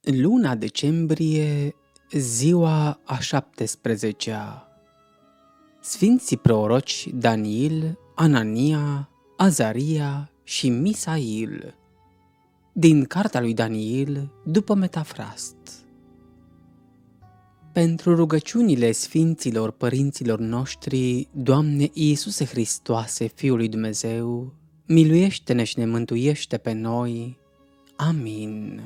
Luna decembrie, ziua a 17-a. Sfinții proroci Daniil, Anania, Azaria și Misail. Din cartea lui Daniil, după metafrast. Pentru rugăciunile sfinților părinților noștri, Doamne Iisuse Hristoase, Fiul lui Dumnezeu, miluiește-ne și ne mântuiește pe noi. Amin.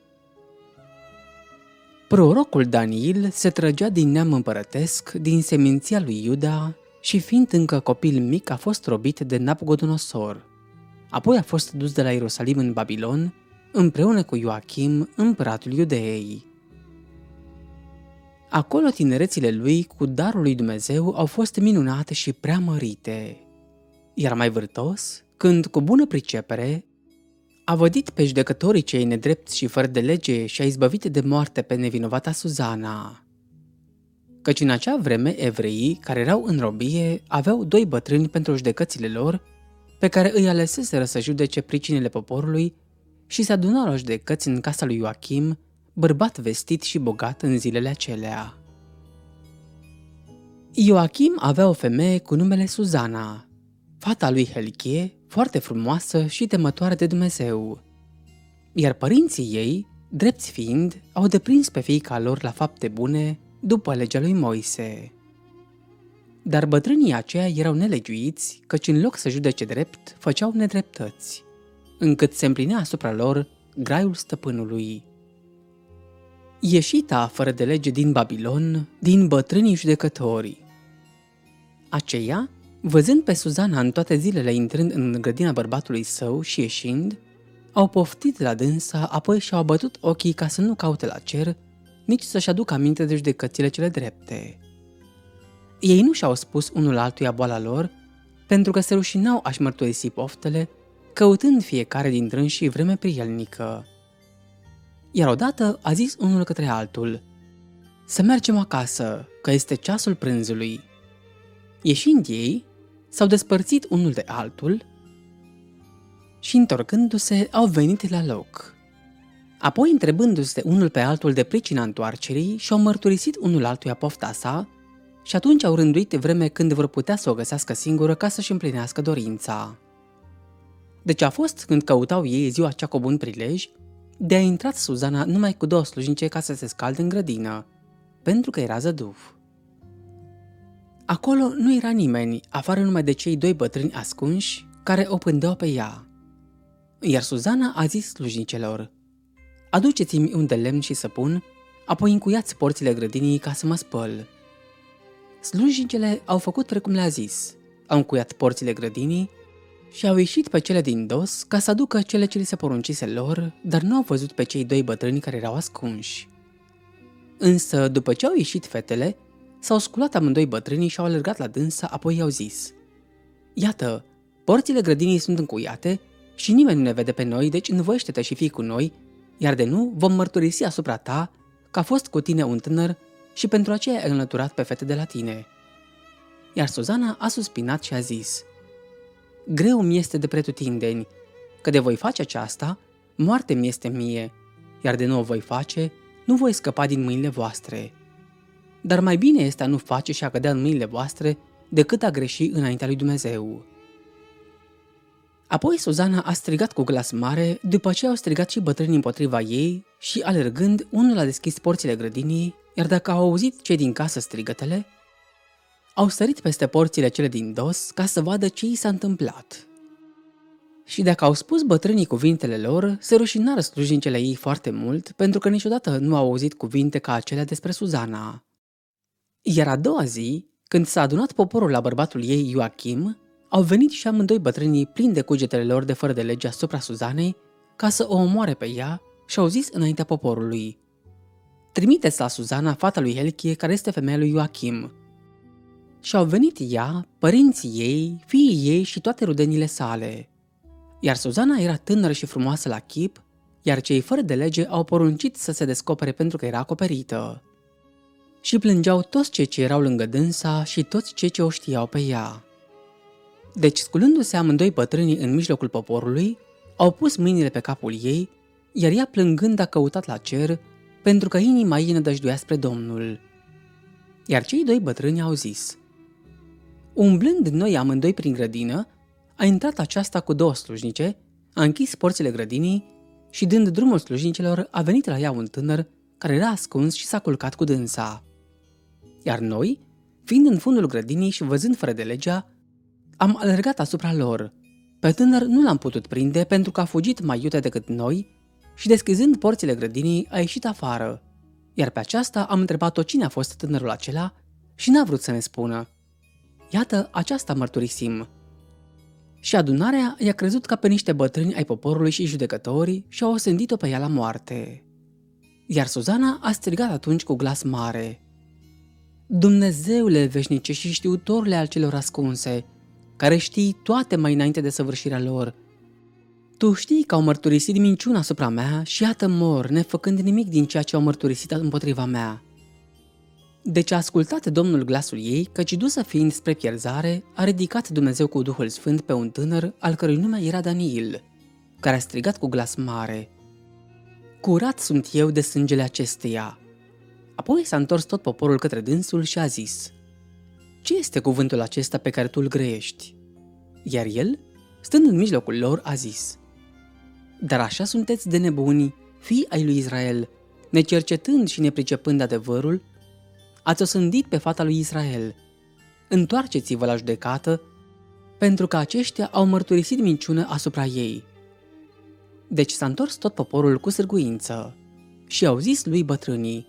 Prorocul Daniil se trăgea din neam împărătesc, din seminția lui Iuda, și fiind încă copil mic a fost robit de Nabucodonosor. Apoi a fost dus de la Ierusalim în Babilon, împreună cu Ioachim, împăratul Iudeei. Acolo tinerețile lui cu darul lui Dumnezeu au fost minunate și preamărite. Iar mai vârtos, când cu bună pricepere a vădit pe judecătorii cei nedrepți și fără de lege și a izbăvit de moarte pe nevinovata Suzana. Căci în acea vreme evreii care erau în robie aveau 2 bătrâni pentru judecățile lor, pe care îi aleseseră să judece pricinile poporului și se adunau la judecăți în casa lui Ioachim, bărbat vestit și bogat în zilele acelea. Ioachim avea o femeie cu numele Suzana, fata lui Helchie, foarte frumoasă și temătoare de Dumnezeu. Iar părinții ei, drepți fiind, au deprins pe fiica lor la fapte bune după legea lui Moise. Dar bătrânii aceia erau nelegiuiți, căci în loc să judece drept, făceau nedreptăți, încât se împlinea asupra lor graiul stăpânului. Ieșita fără de lege din Babilon, din bătrânii judecători. Aceia, văzând pe Suzana în toate zilele intrând în grădina bărbatului său și ieșind, au poftit la dânsa, apoi și-au bătut ochii ca să nu caute la cer, nici să-și aducă aminte de judecățile cele drepte. Ei nu și-au spus unul altuia boala lor, pentru că se rușinau a-și mărturisi poftele, căutând fiecare dintre înși vreme prielnică. Iar odată a zis unul către altul: „Să mergem acasă, că este ceasul prânzului.” Ieșind ei, s-au despărțit unul de altul și, întorcându-se, au venit la loc. Apoi, întrebându-se unul pe altul de pricina întoarcerii, și-au mărturisit unul altuia pofta sa și atunci au rânduit vreme când vor putea să o găsească singură ca să-și împlinească dorința. Deci a fost când căutau ei ziua cea cu bun prilej de a intrat Suzana numai cu 2 slujnice ca să se scalde în grădină, pentru că era zăduf. Acolo nu era nimeni, afară numai de cei 2 bătrâni ascunși care o pândeau pe ea. Iar Suzana a zis slujnicelor: „Aduceți-mi un de lemn și săpun, apoi încuiați porțile grădinii ca să mă spăl.” Slujnicele au făcut precum le-a zis, au încuiat porțile grădinii și au ieșit pe cele din dos ca să aducă cele ce li se poruncise lor, dar nu au văzut pe cei 2 bătrâni care erau ascunși. Însă, după ce au ieșit fetele, s-au sculat amândoi bătrânii și au alergat la dânsa, apoi i-au zis: „Iată, porțile grădinii sunt încuiate și nimeni nu ne vede pe noi, deci învoiește-te și fii cu noi, iar de nu vom mărturisi asupra ta că a fost cu tine un tânăr și pentru aceea ai înlăturat pe fete de la tine.” Iar Suzana a suspinat și a zis: „Greu mi este de pretutindeni, că de voi face aceasta, moarte mi este mie, iar de nu o voi face, nu voi scăpa din mâinile voastre. Dar mai bine este a nu face și a cădea în mâinile voastre decât a greși înaintea lui Dumnezeu.” Apoi Suzana a strigat cu glas mare, după ce au strigat și bătrânii împotriva ei și, alergând, unul a deschis porțile grădinii, iar dacă au auzit cei din casă strigătele, au sărit peste porțile cele din dos ca să vadă ce i s-a întâmplat. Și dacă au spus bătrânii cuvintele lor, se rușinară slujnicele ei foarte mult, pentru că niciodată nu au auzit cuvinte ca acelea despre Suzana. Iar a doua zi, când s-a adunat poporul la bărbatul ei Ioachim, au venit și amândoi bătrânii plini de cugetele lor de fără de lege asupra Suzanei, ca să o omoare pe ea, și au zis înaintea poporului: „Trimiteți la Suzana, fata lui Helchie, care este femeia lui Ioachim.” Și au venit ea, părinții ei, fiii ei și toate rudenile sale. Iar Suzana era tânără și frumoasă la chip, iar cei fără de lege au poruncit să se descopere pentru că era acoperită. Și plângeau toți cei ce erau lângă dânsa și toți cei ce o știau pe ea. Deci, sculându-se amândoi bătrânii în mijlocul poporului, au pus mâinile pe capul ei, iar ea, plângând, a căutat la cer pentru că inima ei nădăjduia spre Domnul. Iar cei doi bătrâni au zis: umblând noi amândoi prin grădină, a intrat aceasta cu 2 slujnice, a închis porțile grădinii și, dând drumul slujnicelor, a venit la ea un tânăr care era ascuns și s-a culcat cu dânsa. Iar noi, fiind în fundul grădinii și văzând fără de legea, am alergat asupra lor. Pe tânăr nu l-am putut prinde pentru că a fugit mai iute decât noi și, deschizând porțile grădinii, a ieșit afară. Iar pe aceasta am întrebat-o cine a fost tânărul acela și n-a vrut să ne spună. Iată, aceasta mărturisim. Și adunarea i-a crezut ca pe niște bătrâni ai poporului și judecători și au osândit-o pe ea la moarte. Iar Suzana a strigat atunci cu glas mare: Dumnezeule veșnice și știutorule al celor ascunse, care știi toate mai înainte de săvârșirea lor, tu știi că au mărturisit minciuna asupra mea și iată mor, nefăcând nimic din ceea ce au mărturisit împotriva mea. Deci a ascultat Domnul glasul ei, căci dusă fiind spre pierzare, a ridicat Dumnezeu cu Duhul Sfânt pe un tânăr, al cărui nume era Daniil, care a strigat cu glas mare: curat sunt eu de sângele acesteia. Apoi s-a întors tot poporul către dânsul și a zis: ce este cuvântul acesta pe care tu îl grăiești? Iar el, stând în mijlocul lor, a zis: dar așa sunteți de nebuni, fii ai lui Israel, necercetând și nepricepând adevărul, ați osândit pe fata lui Israel. Întoarceți-vă la judecată, pentru că aceștia au mărturisit minciună asupra ei. Deci s-a întors tot poporul cu sârguință și au zis lui bătrânii: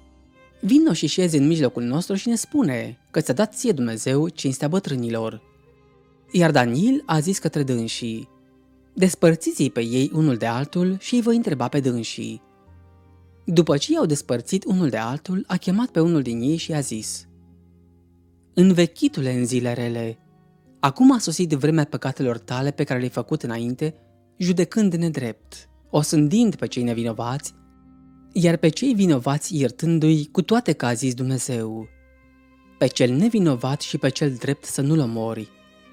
vino și șezi în mijlocul nostru și ne spune că ți-a dat ție Dumnezeu cinstea bătrânilor. Iar Daniil a zis către dânsii: despărțiți-i pe ei unul de altul și îi voi întreba pe dânsii. După ce i-au despărțit unul de altul, a chemat pe unul din ei și a zis: învechitule în zile rele, acum a sosit vremea păcatelor tale pe care le-ai făcut înainte, judecând nedrept, osândind pe cei nevinovați, iar pe cei vinovați iertându-i, cu toate că a zis Dumnezeu: pe cel nevinovat și pe cel drept să nu-l omori.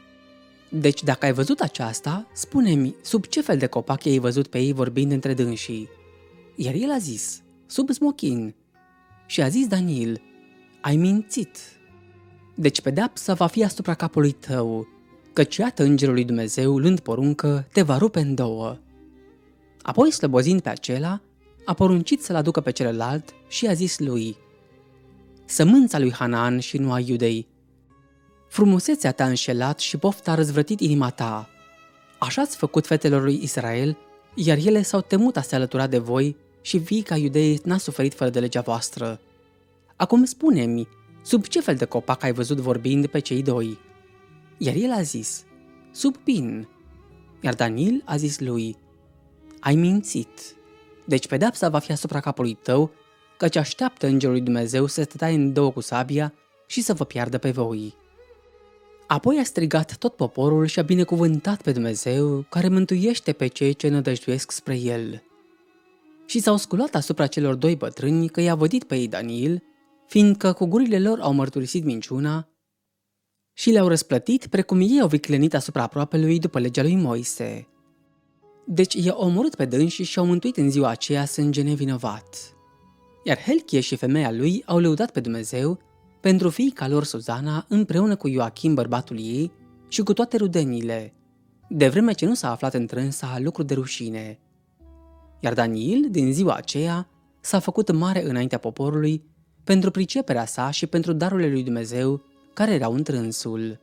Deci dacă ai văzut aceasta, spune-mi, sub ce fel de copac ai văzut pe ei vorbind între dânsii? Iar el a zis: sub smochin. Și a zis Daniil: ai mințit. Deci pedeapsa va fi asupra capului tău, căci iată îngerul lui Dumnezeu, luând poruncă, te va rupe în două. Apoi, slăbozind pe acela, a poruncit să-l aducă pe celălalt și a zis lui: sămânța lui Hanaan și nu a Iudei, frumusețea te-a înșelat și pofta a răzvrătit inima ta. Așa ați făcut fetelor lui Israel, iar ele s-au temut a se alătura de voi și fiica Iudei n-a suferit fără de legea voastră. Acum spune-mi, sub ce fel de copac ai văzut vorbind pe cei doi? Iar el a zis: sub pin. Iar Daniil a zis lui: ai mințit. Deci pedeapsa va fi asupra capului tău, căci așteaptă îngerul lui Dumnezeu să te taie în două cu sabia și să vă piardă pe voi. Apoi a strigat tot poporul și a binecuvântat pe Dumnezeu, care mântuiește pe cei ce nădăjduiesc spre el. Și s-au sculat asupra celor 2 bătrâni că i-a vădit pe ei Daniil, fiindcă cu gurile lor au mărturisit minciuna și le-au răsplătit precum ei au viclenit asupra aproapelui după legea lui Moise. Deci i-au omorât pe dânsi și au mântuit în ziua aceea sânge nevinovat. Iar Helchie și femeia lui au lăudat pe Dumnezeu pentru fiica lor Suzana împreună cu Ioachim bărbatul ei și cu toate rudenile, de vreme ce nu s-a aflat întrânsa lucru de rușine. Iar Daniil, din ziua aceea, s-a făcut mare înaintea poporului pentru priceperea sa și pentru darurile lui Dumnezeu care erau întrânsul.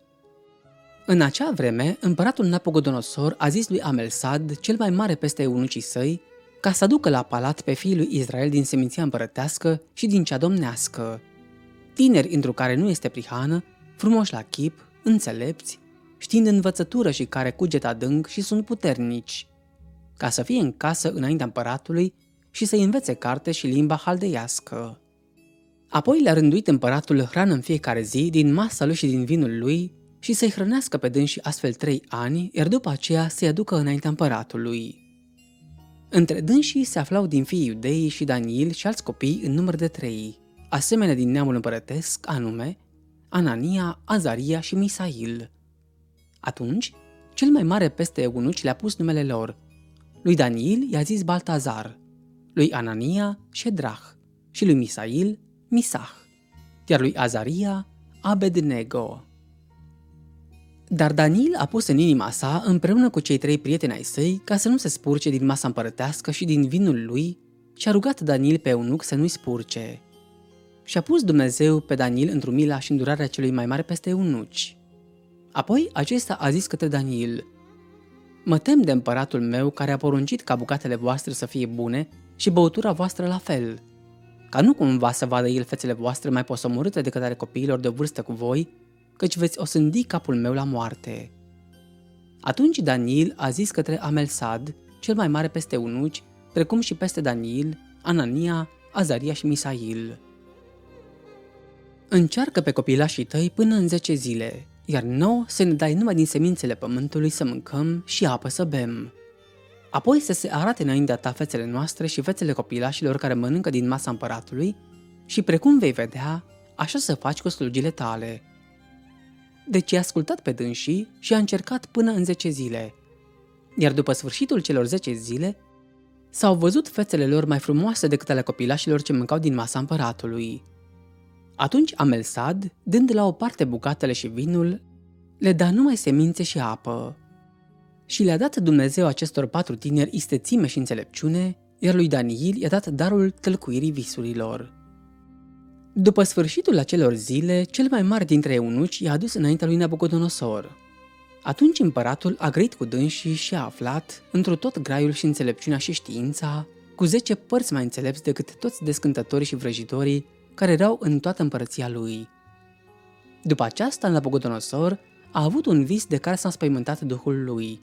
În acea vreme, împăratul Nabucodonosor a zis lui Amelsad, cel mai mare peste eunucii săi, ca să aducă la palat pe fiii lui Israel din seminția împărătească și din cea domnească. Tineri întru care nu este prihană, frumoși la chip, înțelepți, știind învățătură și care cuget adânc și sunt puternici, ca să fie în casă înaintea împăratului și să-i învețe carte și limba haldeiască. Apoi le-a rânduit împăratul hrană în fiecare zi din masa lui și din vinul lui și să-i hrănească pe dânsii astfel 3 ani, iar după aceea să-i aducă înaintea împăratului. Între dânsii se aflau din fiii Iudeii și Daniil și alți copii în număr de 3, asemenea din neamul împărătesc, anume Anania, Azaria și Misail. Atunci, cel mai mare peste eunuci le-a pus numele lor. Lui Daniil i-a zis Baltazar, lui Anania, Ședrah și lui Misail, Misah, iar lui Azaria, Abednego. Dar Daniel a pus în inima sa împreună cu cei 3 prieteni ai săi ca să nu se spurce din masa împărătească și din vinul lui și a rugat Daniel pe eunuc să nu-i spurce. Și a pus Dumnezeu pe Daniel într-o mila și îndurarea celui mai mare peste eunuci. Apoi acesta a zis către Daniel: mă tem de împăratul meu care a poruncit ca bucatele voastre să fie bune și băutura voastră la fel, ca nu cumva să vadă el fețele voastre mai posomorâte decât ale copiilor de vârstă cu voi, căci veți osândi capul meu la moarte. Atunci Daniel a zis către Amelsad, cel mai mare peste eunuci, precum și peste Daniel, Anania, Azaria și Misail: încearcă pe copilașii tăi până în 10 zile, iar nouă să ne dai numai din semințele pământului să mâncăm și apă să bem. Apoi să se arate înaintea ta fețele noastre și fețele copilașilor care mănâncă din masa împăratului și precum vei vedea, așa să faci cu slugile tale. Deci i-a ascultat pe dânsii și a încercat până în 10 zile, iar după sfârșitul celor 10 zile s-au văzut fețele lor mai frumoase decât ale copilașilor ce mâncau din masa împăratului. Atunci Amelsad, dând la o parte bucatele și vinul, le da numai semințe și apă. Și le-a dat Dumnezeu acestor 4 tineri istețime și înțelepciune, iar lui Daniel i-a dat darul tălcuirii visurilor. După sfârșitul acelor zile, cel mai mare dintre eunuci i-a adus înaintea lui Nabucodonosor. Atunci împăratul a grăit cu dânsii și a aflat, întru tot graiul și înțelepciunea și știința, cu 10 părți mai înțelepți decât toți descântătorii și vrăjitorii care erau în toată împărăția lui. După aceasta, Nabucodonosor a avut un vis de care s-a înspăimântat duhul lui.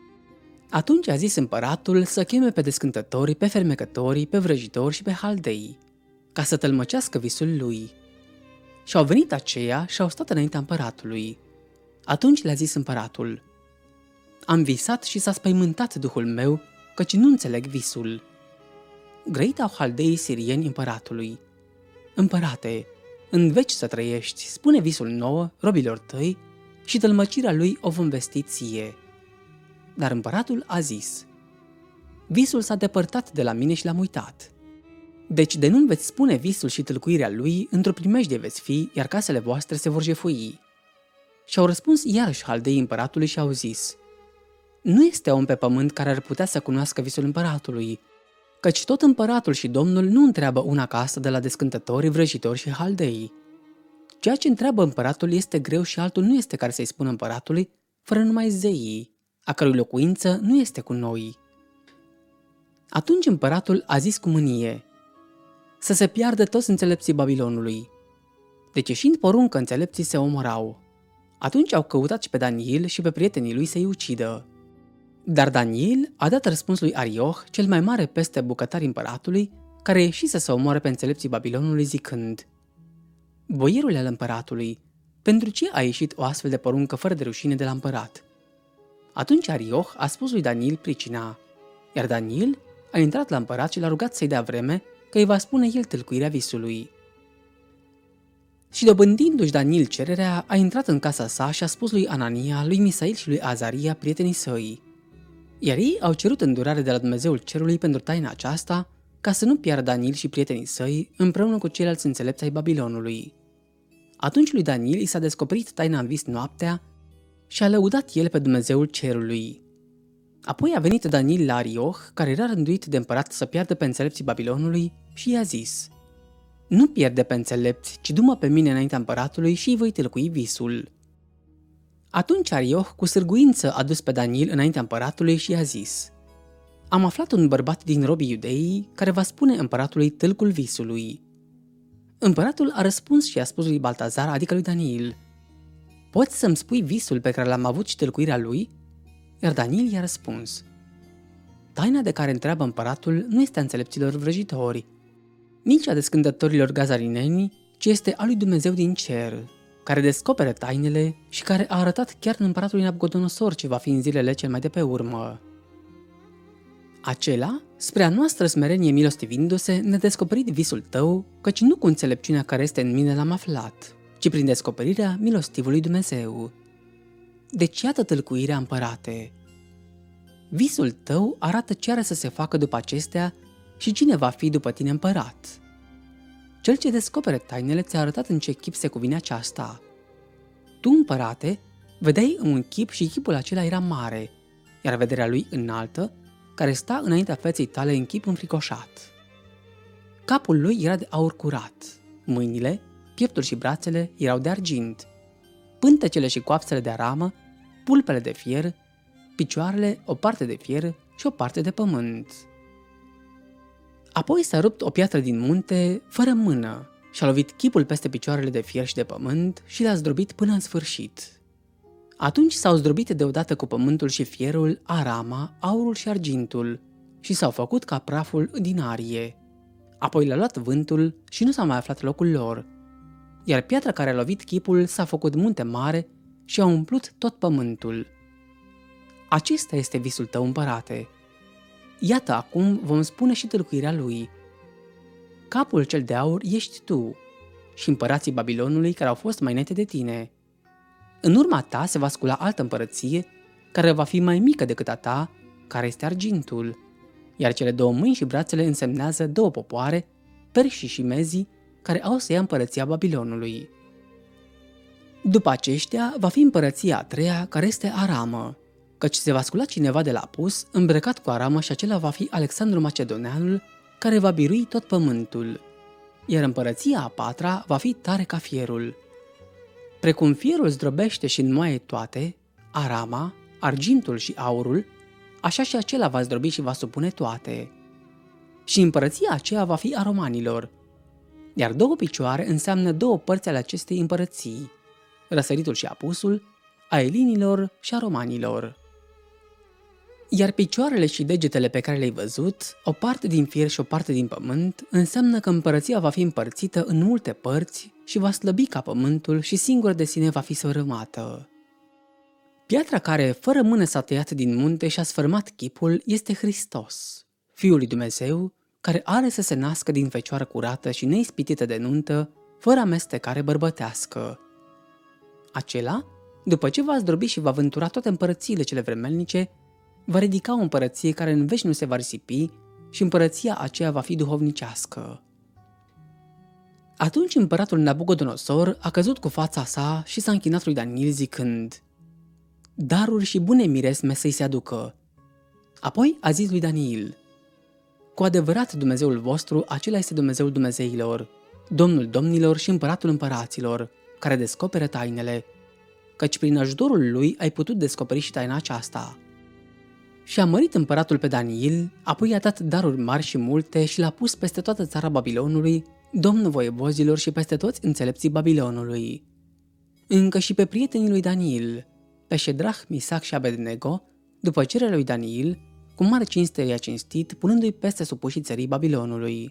Atunci a zis împăratul să cheme pe descântători, pe fermecători, pe vrăjitori și pe haldei, ca să tălmăcească visul lui. Și au venit aceia și au stat înaintea împăratului. Atunci le-a zis împăratul: am visat și s-a spăimântat duhul meu, căci nu înțeleg visul. Grăit au haldeii sirieni împăratului: împărate, în veci să trăiești, spune visul nouă robilor tăi și tălmăcirea lui o vom vesti ție. Dar împăratul a zis: visul s-a depărtat de la mine și l-am uitat. Deci de nu veți spune visul și tâlcuirea lui, într-o primejdie veți fi, iar casele voastre se vor jefui. Și-au răspuns iarăși haldeii împăratului și au zis: nu este om pe pământ care ar putea să cunoască visul împăratului, căci tot împăratul și domnul nu întreabă una ca asta de la descântători, vrăjitori și haldei. Ceea ce întreabă împăratul este greu și altul nu este care să-i spună împăratului, fără numai zeii, a cărui locuință nu este cu noi. Atunci împăratul a zis cu mânie: să se piardă toți înțelepții Babilonului. Deci ieșind poruncă, înțelepții se omorau. Atunci au căutat și pe Daniel și pe prietenii lui să-i ucidă. Dar Daniel a dat răspuns lui Arioch, cel mai mare peste bucătarii împăratului, care ieșise să omoare pe înțelepții Babilonului zicând: boierule al împăratului, pentru ce a ieșit o astfel de poruncă fără de rușine de la împărat? Atunci Arioch a spus lui Daniel pricina, iar Daniel a intrat la împărat și l-a rugat să-i dea vreme, că îi va spune el tâlcuirea visului. Și dobândindu-și Daniel cererea, a intrat în casa sa și a spus lui Anania, lui Misail și lui Azaria, prietenii săi. Iar ei au cerut îndurare de la Dumnezeul cerului pentru taina aceasta, ca să nu piardă Daniel și prietenii săi împreună cu ceilalți înțelepți ai Babilonului. Atunci lui Daniel i s-a descoperit taina în vis noaptea și a lăudat el pe Dumnezeul cerului. Apoi a venit Daniel la Arioch, care era rânduit de împărat să piardă pe înțelepții Babilonului, și i-a zis: nu pierde pe înțelepți, ci du-mă pe mine înaintea împăratului și îi voi tâlcui visul. Atunci Arioch cu sârguință a dus pe Daniel înaintea împăratului și i-a zis: am aflat un bărbat din robii iudeii care va spune împăratului tâlcul visului. Împăratul a răspuns și a spus lui Baltazar, adică lui Daniel: poți să-mi spui visul pe care l-am avut și tâlcuirea lui? Iar Daniel i-a răspuns: taina de care întreabă împăratul nu este a înțelepților vrăjitori, nici a descântătorilor gazarineni, ci este a lui Dumnezeu din cer, care descoperă tainele și care a arătat chiar în împăratului Nabucodonosor ce va fi în zilele cel mai de pe urmă. Acela, spre a noastră smerenie milostivindu-se, ne-a descoperit visul tău, căci nu cu înțelepciunea care este în mine l-am aflat, ci prin descoperirea milostivului Dumnezeu. Deci iată tâlcuirea, împărate. Visul tău arată ce are să se facă după acestea și cine va fi după tine împărat? Cel ce descopere tainele ți-a arătat în ce chip se cuvine aceasta. Tu, împărate, vedeai în un chip și chipul acela era mare, iar vederea lui înaltă, care sta înaintea feței tale în chip înfricoșat. Capul lui era de aur curat, mâinile, pieptul și brațele erau de argint, pântecele și coapsele de aramă, pulpele de fier, picioarele o parte de fier și o parte de pământ. Apoi s-a rupt o piatră din munte fără mână și a lovit chipul peste picioarele de fier și de pământ și le-a zdrobit până în sfârșit. Atunci s-au zdrobit deodată cu pământul și fierul, arama, aurul și argintul și s-au făcut ca praful din arie. Apoi le-a luat vântul și nu s-a mai aflat locul lor, iar piatra care a lovit chipul s-a făcut munte mare și a umplut tot pământul. Acesta este visul tău, împărate. Iată acum vom spune și tâlcuirea lui. Capul cel de aur ești tu și împărații Babilonului care au fost mai înainte de tine. În urma ta se va scula altă împărăție care va fi mai mică decât a ta, care este argintul, iar cele două mâini și brațele însemnează două popoare, Perșii și Mezii, care au să ia împărăția Babilonului. După aceștia va fi împărăția a treia, care este Aramă, căci se va scula cineva de la Pus, îmbrăcat cu aramă și acela va fi Alexandru Macedoneanul, care va birui tot pământul, iar împărăția a patra va fi tare ca fierul. Precum fierul zdrobește și înmoaie toate, arama, argintul și aurul, așa și acela va zdrobi și va supune toate. Și împărăția aceea va fi a romanilor, iar două picioare înseamnă două părți ale acestei împărății, răsăritul și apusul, a elinilor și a romanilor. Iar picioarele și degetele pe care le-ai văzut, o parte din fier și o parte din pământ, înseamnă că împărăția va fi împărțită în multe părți și va slăbi ca pământul și singur de sine va fi sfărâmată. Piatra care fără mână s-a tăiat din munte și a sfărâmat chipul este Hristos, Fiul lui Dumnezeu, care are să se nască din fecioară curată și neispitită de nuntă, fără amestecare bărbătească. Acela, după ce va zdrobi și va vântura toate împărățiile cele vremelnice, va ridica o împărăție care în veci nu se va risipi și împărăția aceea va fi duhovnicească. Atunci împăratul Nabucodonosor a căzut cu fața sa și s-a închinat lui Daniel zicând: daruri și bune miresme să-i se aducă. Apoi a zis lui Daniel: cu adevărat Dumnezeul vostru, acela este Dumnezeul Dumnezeilor, Domnul domnilor și Împăratul împăraților, care descoperă tainele, căci prin ajutorul lui ai putut descoperi și taina aceasta. Și a mărit împăratul pe Daniel, apoi i-a dat daruri mari și multe și l-a pus peste toată țara Babilonului, domnul voievozilor și peste toți înțelepții Babilonului. Încă și pe prietenii lui Daniel, pe Ședrah, Misac și Abednego, după cererea lui Daniel, cu mare cinste i-a cinstit, punându-i peste supușii țării Babilonului.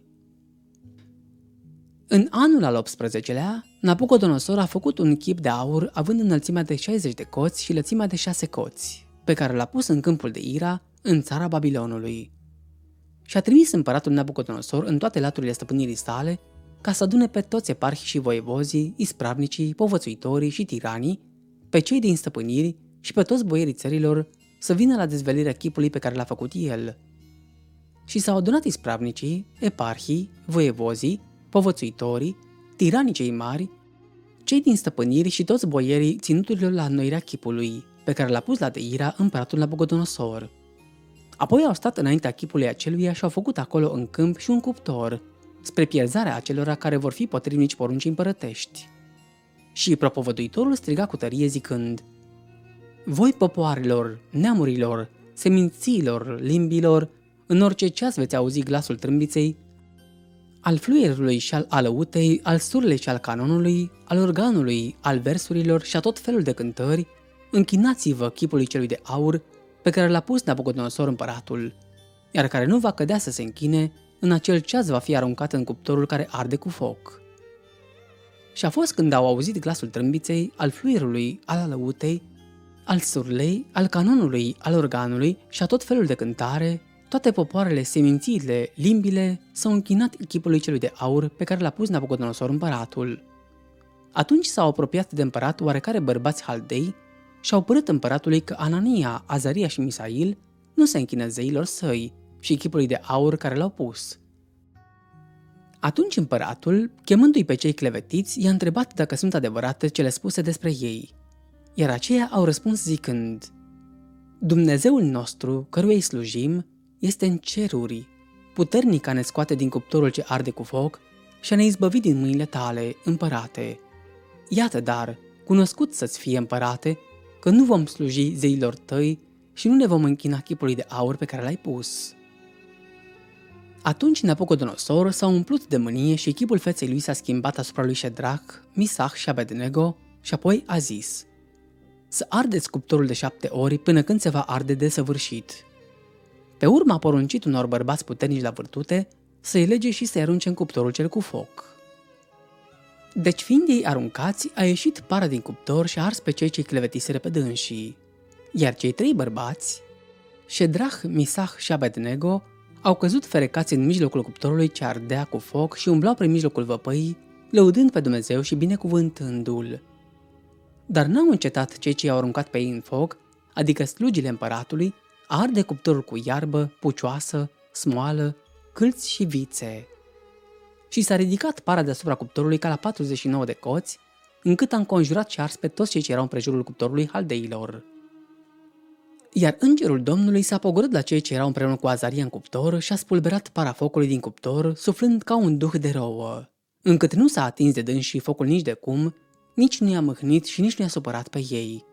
În anul al 18-lea, Nabucodonosor a făcut un chip de aur având înălțimea de 60 de coți și lățimea de 6 coți, pe care l-a pus în câmpul de Ira, în țara Babilonului. Și a trimis împăratul Nabucodonosor în toate laturile stăpânirii sale, ca să adune pe toți eparhii și voievozii, ispravnicii, povățuitorii și tiranii, pe cei din stăpâniri și pe toți boierii țărilor, să vină la dezvelirea chipului pe care l-a făcut el. Și s-au adunat ispravnicii, eparhii, voievozii, povățuitorii, tiranii cei mari, cei din stăpâniri și toți boierii ținuturilor la înnoirea chipului, pe care l-a pus la Deira împăratul Nabucodonosor. Apoi au stat înaintea chipului aceluia și au făcut acolo în câmp și un cuptor, spre pierzarea acelora care vor fi potrivnici poruncii împărătești. Și propovăduitorul striga cu tărie zicând: voi popoarelor, neamurilor, semințiilor, limbilor, în orice ceas veți auzi glasul trâmbiței, al fluierului și al alăutei, al surlei și al canonului, al organului, al versurilor și a tot felul de cântări, închinați-vă chipului celui de aur pe care l-a pus Nabucodonosor împăratul, iar care nu va cădea să se închine, în acel ceas va fi aruncat în cuptorul care arde cu foc. Și a fost când au auzit glasul trâmbiței, al fluierului, al alăutei, al surlei, al canonului, al organului și a tot felul de cântare, toate popoarele, semințiile, limbile s-au închinat chipului celui de aur pe care l-a pus Nabucodonosor împăratul. Atunci s-au apropiat de împărat oarecare bărbați haldei și au părât împăratului că Anania, Azaria și Misail nu se închină zeilor săi și chipului de aur care l-au pus, Atunci împăratul, chemându-i pe cei clevetiți, i-a întrebat dacă sunt adevărate cele spuse despre ei. Iar aceia au răspuns zicând: Dumnezeul nostru, căruia îi slujim, este în ceruri, puternic a ne scoate din cuptorul ce arde cu foc și a ne izbăvi din mâinile tale, împărate. Iată dar, cunoscut să-ți fie, împărate, că nu vom sluji zeilor tăi și nu ne vom închina chipului de aur pe care l-ai pus. Atunci Nabucodonosor s-a umplut de mânie și chipul feței lui s-a schimbat asupra lui Ședrah, Misach și Abednego și apoi a zis: Să ardeți cuptorul de 7 ori până când se va arde desăvârșit. Pe urmă a poruncit unor bărbați puternici la vârtute să-i lege și să-i arunce în cuptorul cel cu foc. Deci fiind ei aruncați, a ieșit para din cuptor și a ars pe cei ce-i clevetiseră pe dânsii. Iar cei 3 bărbați, Ședrah, Misach și Abednego, au căzut ferecați în mijlocul cuptorului ce ardea cu foc și umblau prin mijlocul văpăii, lăudând pe Dumnezeu și binecuvântându-l. Dar n-au încetat cei ce i-au aruncat pe ei în foc, adică slugile împăratului, a arde cuptorul cu iarbă, pucioasă, smoală, câlți și vițe. Și s-a ridicat para deasupra cuptorului ca la 49 de coți, încât a înconjurat și ars pe toți cei ce erau împrejurul cuptorului haldeilor. Iar îngerul Domnului s-a pogorât la cei ce erau împreună cu Azaria în cuptor și a spulberat para focului din cuptor, suflând ca un duh de rouă, încât nu s-a atins de dânsii focul nici de cum, nici nu i-a mâhnit și nici nu i-a supărat pe ei.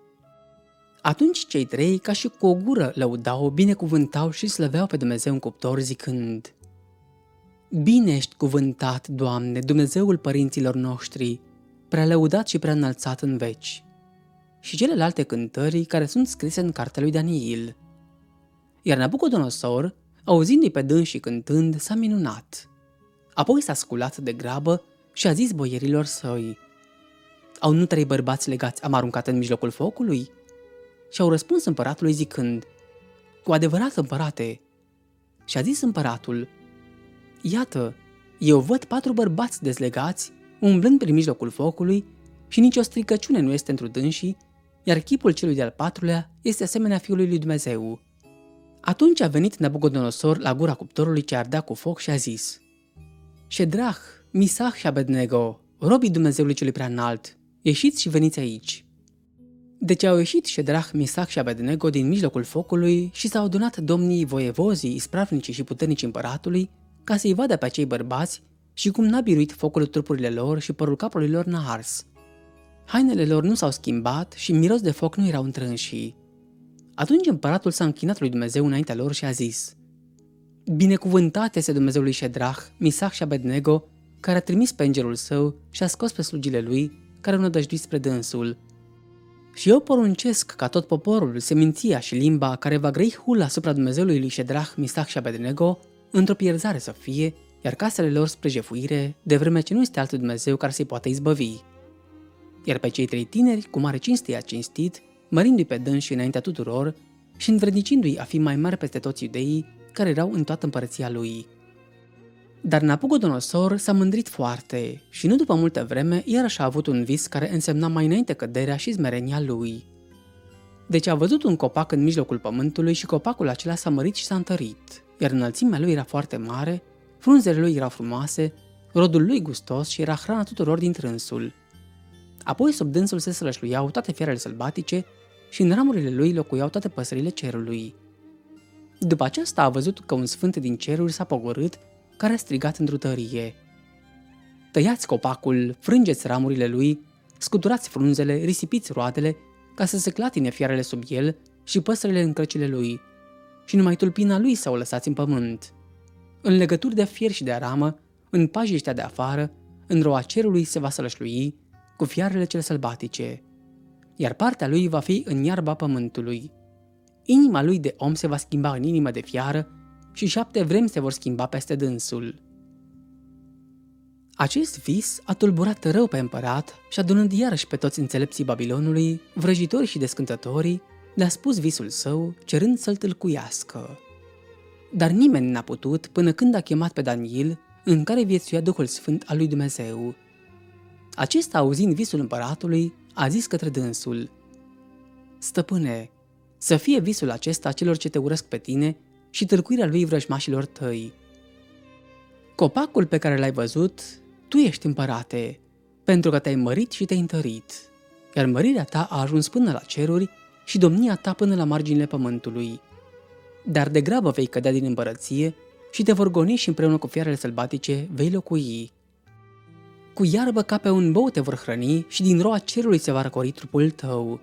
Atunci cei 3, ca și cu o gură, lăudau, binecuvântau și slăveau pe Dumnezeu în cuptor, zicând: Bine ești cuvântat, Doamne, Dumnezeul părinților noștri, prea lăudat și prea înălțat în veci. Și celelalte cântări care sunt scrise în cartea lui Daniel. Iar Nabucodonosor, auzindu-i pe dânsii cântând, s-a minunat. Apoi s-a sculat de grabă și a zis boierilor săi: Au nu 3 bărbați legați am aruncat în mijlocul focului? Și au răspuns împăratului zicând: Cu adevărat, împărate. Și a zis împăratul: Iată, eu văd 4 bărbați dezlegați, umblând prin mijlocul focului, și nicio stricăciune nu este întru dânsii, iar chipul celui de-al 4-lea este asemenea Fiului lui Dumnezeu. Atunci a venit Nabucodonosor la gura cuptorului ce ardea cu foc și a zis: Ședrah, Misach și Abednego, robii Dumnezeului celui prea înalt, ieșiți și veniți aici. Deci au ieșit Ședrah, Misach și Abednego din mijlocul focului și s-au adunat domnii voievozii, ispravnicii și puternici împăratului ca să-i vadă pe acei bărbați și cum n-a biruit focul trupurile lor și părul capului lor n-a ars. Hainele lor nu s-au schimbat și miros de foc nu erau întrânși. Atunci împăratul s-a închinat lui Dumnezeu înaintea lor și a zis: Binecuvântat este Dumnezeul lui Ședrah, Misach și Abednego, care a trimis pe îngerul său și a scos pe slugile lui, care au nădăjduit spre dânsul. Și eu poruncesc ca tot poporul, seminția și limba care va grăi hula asupra Dumnezeului lui Ședrah, Misach și Abednego, într-o pierzare să fie, iar casele lor spre jefuire, de vreme ce nu este alt Dumnezeu care să-i poată izbăvi. Iar pe cei 3 tineri, cu mare cinste i-a cinstit, mărindu-i pe dânsi înaintea tuturor și învrednicindu-i a fi mai mari peste toți iudeii care erau în toată împărăția lui. Dar Nabucodonosor s-a mândrit foarte și nu după multă vreme iarăși a avut un vis care însemna mai înainte căderea și smerenia lui. Deci a văzut un copac în mijlocul pământului și copacul acela s-a mărit și s-a întărit, iar înălțimea lui era foarte mare, frunzele lui erau frumoase, rodul lui gustos și era hrana tuturor din trânsul. Apoi sub dânsul se sălășluiau toate fiarele sălbatice și în ramurile lui locuiau toate păsările cerului. După aceasta a văzut că un sfânt din ceruri s-a pogorât, care a strigat într-o tărie: Tăiați copacul, frângeți ramurile lui, scuturați frunzele, risipiți roadele, ca să se clatine fiarele sub el și păsările în crăcile lui, și numai tulpina lui să o lăsați în pământ. În legături de fier și de aramă, în pajiștea de afară, în roa cerului se va sălășlui cu fiarele cele sălbatice, iar partea lui va fi în iarba pământului. Inima lui de om se va schimba în inimă de fiară și 7 vremi se vor schimba peste dânsul. Acest vis a tulburat rău pe împărat și adunând iarăși pe toți înțelepții Babilonului, vrăjitorii și descântătorii, le-a spus visul său, cerând să-l tâlcuiască. Dar nimeni n-a putut până când a chemat pe Daniel, în care viețuia Duhul Sfânt al lui Dumnezeu. Acesta, auzind visul împăratului, a zis către dânsul: Stăpâne, să fie visul acesta celor ce te urăsc pe tine și tâlcuirea lui vrăjmașilor tăi. Copacul pe care l-ai văzut, tu ești, împărate, pentru că te-ai mărit și te-ai întărit, iar mărirea ta a ajuns până la ceruri și domnia ta până la marginile pământului. Dar degrabă vei cădea din împărăție și te vor goni și împreună cu fiarele sălbatice vei locui. Cu iarbă ca pe un bou te vor hrăni și din roa cerului se va răcori trupul tău.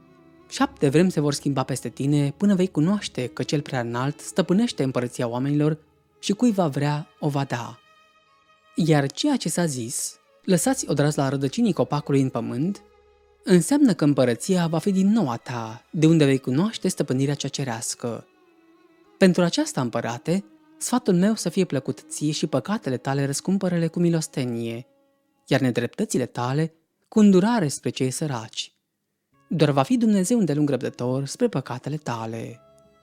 7 vremi se vor schimba peste tine până vei cunoaște că cel prea înalt stăpânește împărăția oamenilor și cui va vrea o va da. Iar ceea ce s-a zis, lăsați odraz la rădăcinii copacului în pământ, înseamnă că împărăția va fi din nou a ta, de unde vei cunoaște stăpânirea cea cerească. Pentru aceasta, împărate, sfatul meu să fie plăcut ție și păcatele tale răscumpărele cu milostenie, iar nedreptățile tale cu îndurare spre cei săraci. Doar va fi Dumnezeu îndelung răbdător spre păcatele tale.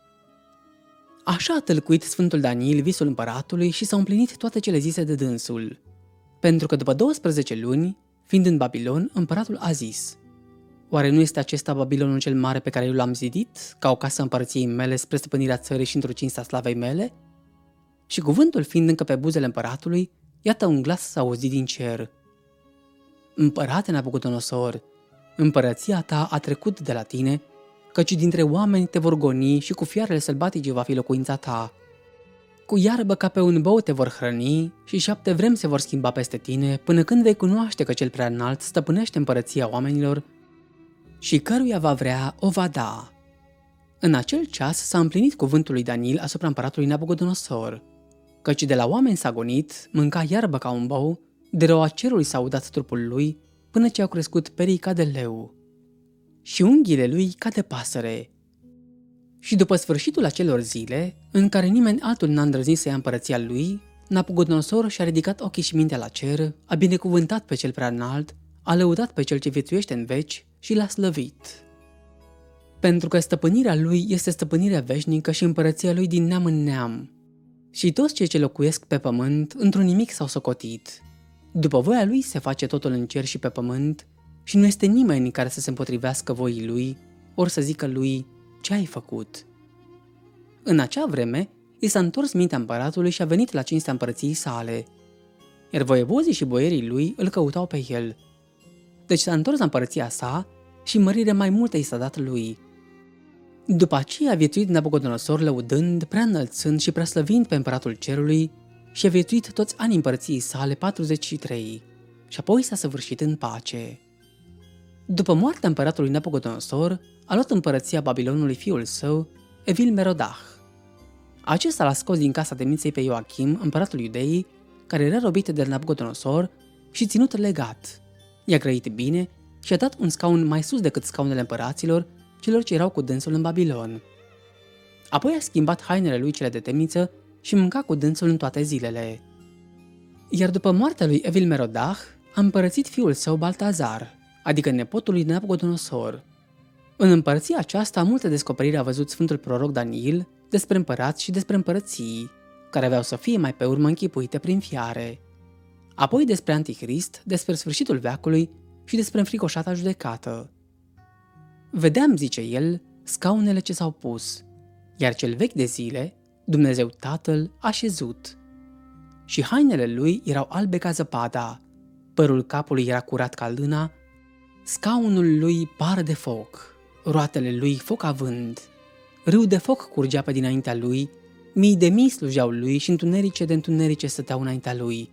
Așa a tălcuit Sfântul Daniel visul împăratului și s-au împlinit toate cele zise de dânsul. Pentru că după 12 luni, fiind în Babilon, împăratul a zis: oare nu este acesta Babilonul cel mare pe care eu l-am zidit, ca o casă împărăției mele spre stăpânirea țării și într-o cinstea slavei mele? Și cuvântul fiind încă pe buzele împăratului, iată un glas s-a auzit din cer: Împărate Nabucodonosor, împărăția ta a trecut de la tine, căci dintre oameni te vor goni și cu fiarele sălbatice va fi locuința ta. Cu iarbă ca pe un bou te vor hrăni și 7 vremi se vor schimba peste tine, până când vei cunoaște că cel prea înalt stăpânește împărăția oamenilor și căruia va vrea o va da. În acel ceas s-a împlinit cuvântul lui Daniel asupra împăratului Nabucodonosor, căci de la oameni s-a gonit, mânca iarbă ca un bou, de roa cerului s-a udat trupul lui, până ce au crescut perii ca de leu și unghiile lui ca de pasăre. Și după sfârșitul acelor zile, în care nimeni altul n-a îndrăznit să ia împărăția lui, Nabucodonosor și-a ridicat ochii și mintea la cer, a binecuvântat pe cel prea înalt, a lăudat pe cel ce viețuiește în veci și l-a slăvit. Pentru că stăpânirea lui este stăpânirea veșnică și împărăția lui din neam în neam. Și toți cei ce locuiesc pe pământ într-un nimic s-au socotit. După voia lui se face totul în cer și pe pământ și nu este nimeni care să se împotrivească voii lui, ori să zică lui: ce ai făcut? În acea vreme, i s-a întors mintea împăratului și a venit la cinstea împărăției sale, iar voievozii și boierii lui îl căutau pe el. Deci s-a întors la împărăția sa și mărire mai multă i s-a dat lui. După aceea a viețuit Nabucodonosor lăudând, prea înălțând și prea slăvind pe împăratul cerului și a viețuit toți anii împărăției sale 43 și apoi s-a săvârșit în pace. După moartea împăratului Nabucodonosor, a luat împărăția Babilonului fiul său, Evil-Merodach. Acesta l-a scos din casa temniței pe Ioachim, împăratul Iudeii, care era robit de Nabucodonosor și ținut legat. I-a grăit bine și a dat un scaun mai sus decât scaunele împăraților celor ce erau cu dânsul în Babilon. Apoi a schimbat hainele lui cele de temniță și mânca cu dânsul în toate zilele. Iar după moartea lui Evil-Merodach, a împărățit fiul său Baltazar, adică nepotul lui Nabucodonosor. În împărăția aceasta multe descoperiri a văzut Sfântul Proroc Daniel despre împărați și despre împărății, care aveau să fie mai pe urmă închipuite prin fiare. Apoi despre Antichrist, despre sfârșitul veacului și despre înfricoșata judecată. Vedeam, zice el, scaunele ce s-au pus, iar cel vechi de zile, Dumnezeu Tatăl, a șezut. Și hainele lui erau albe ca zăpada, părul capului era curat ca lâna, scaunul lui par de foc, roatele lui foc având, râu de foc curgea pe dinaintea lui, mii de mii slujeau lui și întunerice de întunerice stăteau înaintea lui.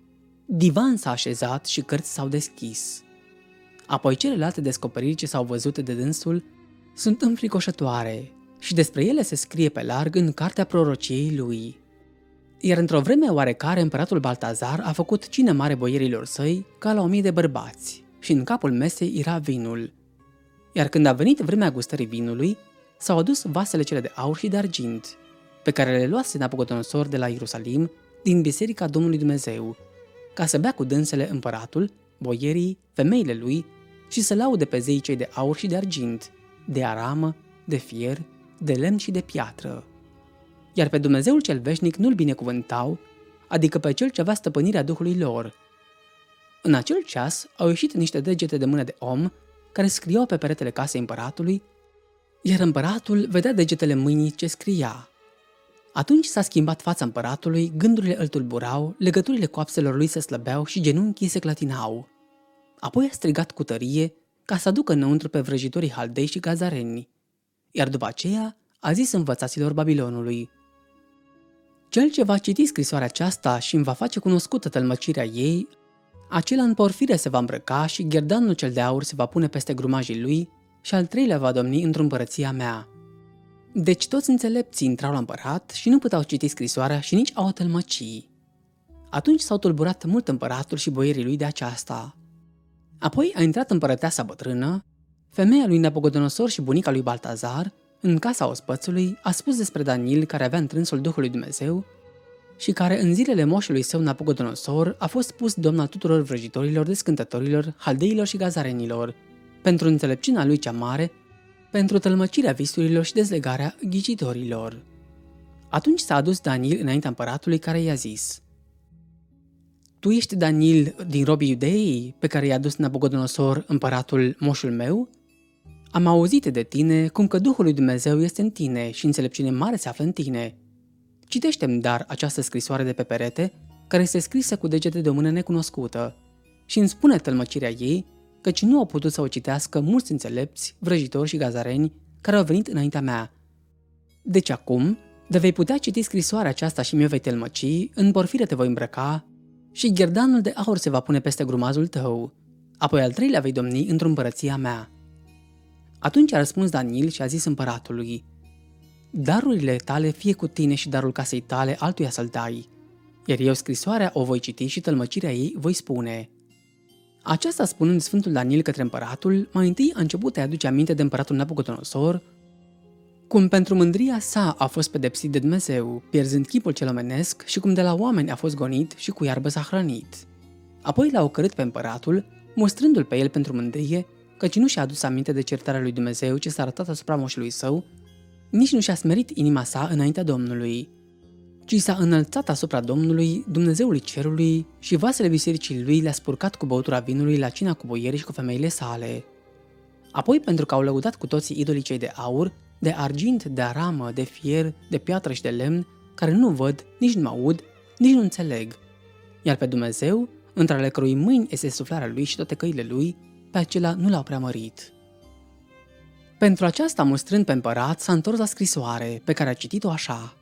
Divan s-a așezat și cărți s-au deschis. Apoi celelalte descoperiri ce s-au văzut de dânsul sunt înfricoșătoare și despre ele se scrie pe larg în cartea prorociei lui. Iar într-o vreme oarecare împăratul Baltazar a făcut cină mare boierilor săi ca la 1000 de bărbați și în capul mesei era vinul. Iar când a venit vremea gustării vinului, s-au adus vasele cele de aur și de argint, pe care le luase Nabucodonosor de la Ierusalim din biserica Domnului Dumnezeu, ca să bea cu dânsele împăratul, boierii, femeile lui și să laude pe zeii cei de aur și de argint, de aramă, de fier, de lemn și de piatră. Iar pe Dumnezeul cel veșnic nu-l binecuvântau, adică pe cel ce avea stăpânirea Duhului lor. În acel ceas au ieșit niște degete de mână de om care scriau pe peretele casei împăratului, iar împăratul vedea degetele mâinii ce scria. Atunci s-a schimbat fața împăratului, gândurile îl tulburau, legăturile coapselor lui se slăbeau și genunchii se clătinau. Apoi a strigat cu tărie ca să aducă înăuntru pe vrăjitorii haldei și gazareni, iar după aceea a zis învățaților Babilonului: Cel ce va citi scrisoarea aceasta și îmi va face cunoscută tălmăcirea ei, acela în porfire se va îmbrăca și gherdanul cel de aur se va pune peste grumajii lui și al treilea va domni într-o împărăția mea. Deci toți înțelepții intrau la împărat și nu puteau citi scrisoarea și nici au tălmăci. Atunci s-au tulburat mult împăratul și boierii lui de aceasta. Apoi a intrat împărăteasa bătrână, femeia lui Nabucodonosor și bunica lui Baltazar, în casa ospățului, a spus despre Daniel, care avea întrânsul Duhului Dumnezeu și care în zilele moșului său Nabucodonosor a fost pus domn al tuturor vrăjitorilor, descântătorilor, haldeilor și gazarenilor, pentru înțelepciunea lui cea mare, pentru tălmăcirea visurilor și dezlegarea ghicitorilor. Atunci s-a adus Daniel înaintea împăratului, care i-a zis: Tu ești Daniel din robii iudeii, pe care i-a dus Nabucodonosor, împăratul, moșul meu? Am auzit de tine cum că Duhul lui Dumnezeu este în tine și înțelepciune mare se află în tine. Citește-mi dar această scrisoare de pe perete, care este scrisă cu degete de o mână necunoscută, și îmi spune tălmăcirea ei, căci nu au putut să o citească mulți înțelepți, vrăjitori și gazareni care au venit înaintea mea. Deci acum, de vei putea citi scrisoarea aceasta și mi-o vei tălmăci, în porfire te voi îmbrăca și gherdanul de aur se va pune peste grumazul tău, apoi al treilea vei domni într-o împărăția mea. Atunci a răspuns Daniel și a zis împăratului: Darurile tale fie cu tine și darul casei tale altuia să-l dai, iar eu scrisoarea o voi citi și tălmăcirea ei voi spune. Aceasta spunând Sfântul Daniel către împăratul, mai întâi a început să-i aduce aminte de împăratul Nabucodonosor, cum pentru mândria sa a fost pedepsit de Dumnezeu, pierzând chipul cel omenesc, și cum de la oameni a fost gonit și cu iarbă s-a hrănit. Apoi l-a ocărât pe împăratul, mostrându-l pe el pentru mândrie, căci nu și-a adus aminte de certarea lui Dumnezeu ce s-a arătat asupra moșului său, nici nu și-a smerit inima sa înaintea Domnului, ci s-a înălțat asupra Domnului, Dumnezeului cerului, și vasele bisericii lui le-a spurcat cu băutura vinului la cina cu boierii și cu femeile sale. Apoi, pentru că au lăudat cu toții idolii cei de aur, de argint, de aramă, de fier, de piatră și de lemn, care nu văd, nici nu aud, nici nu înțeleg, iar pe Dumnezeu, între ale cărui mâini este suflarea lui și toate căile lui, pe acela nu l-au preamărit. Pentru aceasta, mostrând pe împărat, s-a întors la scrisoare, pe care a citit-o așa: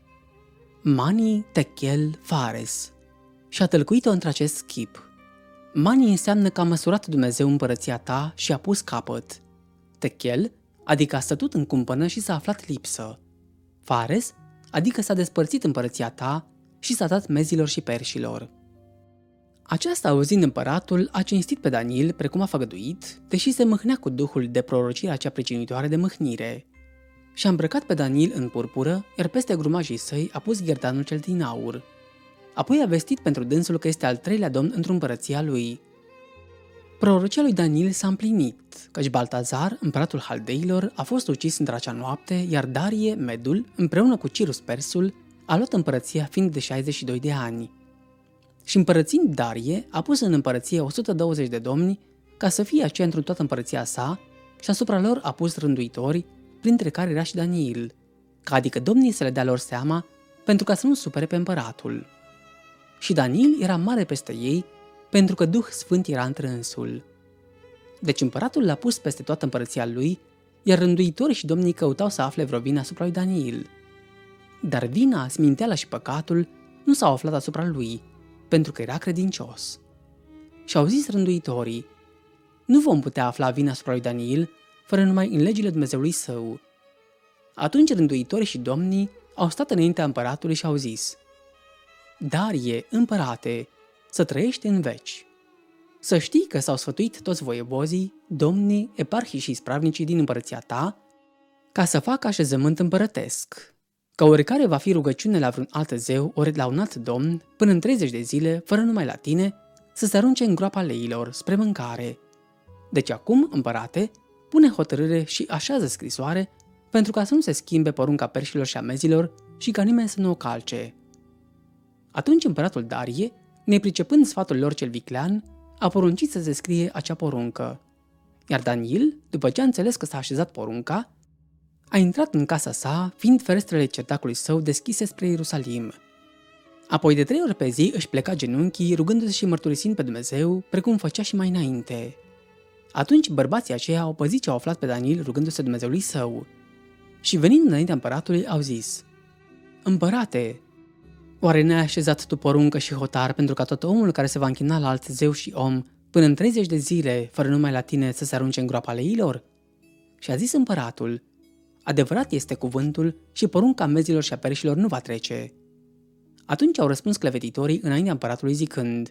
Mani, Techel, Fares, și a tălcuit-o într-acest chip. Mani înseamnă că a măsurat Dumnezeu împărăția ta și a pus capăt. Techel, adică a stătut în cumpănă și s-a aflat lipsă. Fares, adică s-a despărțit împărăția ta și s-a dat mezilor și perșilor. Aceasta, auzind împăratul, a cinstit pe Daniel precum a făgăduit, deși se mâhnea cu duhul de prorocirea cea pricinuitoare de mâhnire. Și-a îmbrăcat pe Daniel în purpură, iar peste grumajii săi a pus gherdanul cel din aur. Apoi a vestit pentru dânsul că este al treilea domn într-o împărăția lui. Prorocia lui Daniel s-a împlinit, căci Baltazar, împăratul haldeilor, a fost ucis într-acea noapte, iar Darie, Medul, împreună cu Cirus Persul, a luat împărăția fiind de 62 de ani. Și împărățind Darie, a pus în împărăție 120 de domni, ca să fie aceea într toată împărăția sa, și asupra lor a pus rânduitori, printre care era și Daniel, ca adică domnii să le dea lor seama, pentru ca să nu supere pe împăratul. Și Daniel era mare peste ei, pentru că Duh Sfânt era întrânsul. Deci împăratul l-a pus peste toată împărăția lui, iar rânduitorii și domnii căutau să afle vreo vină asupra lui Daniel. Dar vina, sminteala și păcatul nu s-au aflat asupra lui, pentru că era credincios. Și au zis rânduitorii: Nu vom putea afla vina asupra lui Daniel, fără numai în legile Dumnezeului său. Atunci rânduitorii și domnii au stat înaintea împăratului și au zis: Darie, împărate, să trăiești în veci. Să știi că s-au sfătuit toți voievozii, domnii, eparhii și ispravnicii din împărăția ta, ca să facă așezământ împărătesc, că oricare va fi rugăciune la vreun alt zeu ori la un alt domn, până în 30 de zile, fără numai la tine, să se arunce în groapa leilor, spre mâncare. Deci acum, împărate, pune hotărâre și așează scrisoare, pentru ca să nu se schimbe porunca perșilor și a mezilor și ca nimeni să nu o calce. Atunci împăratul Darie, nepricepând sfatul lor cel viclean, a poruncit să se scrie acea poruncă. Iar Daniel, după ce a înțeles că s-a așezat porunca, A intrat în casa sa, fiind ferestrele cerdacului său deschise spre Ierusalim. Apoi de 3 ori pe zi își pleca genunchii, rugându-se și mărturisind pe Dumnezeu, precum făcea și mai înainte. Atunci bărbații aceia au păzit ce au aflat pe Daniel rugându-se Dumnezeului său. Și venind înaintea împăratului, au zis: Împărate, oare n-ai așezat tu poruncă și hotar pentru ca tot omul care se va închina la alt zeu și om până în 30 de zile, fără numai la tine, să se arunce în groapa leilor? Și a zis împăratul: Adevărat este cuvântul și porunca mezilor și a perișilor nu va trece. Atunci au răspuns clevetitorii înaintea împăratului zicând: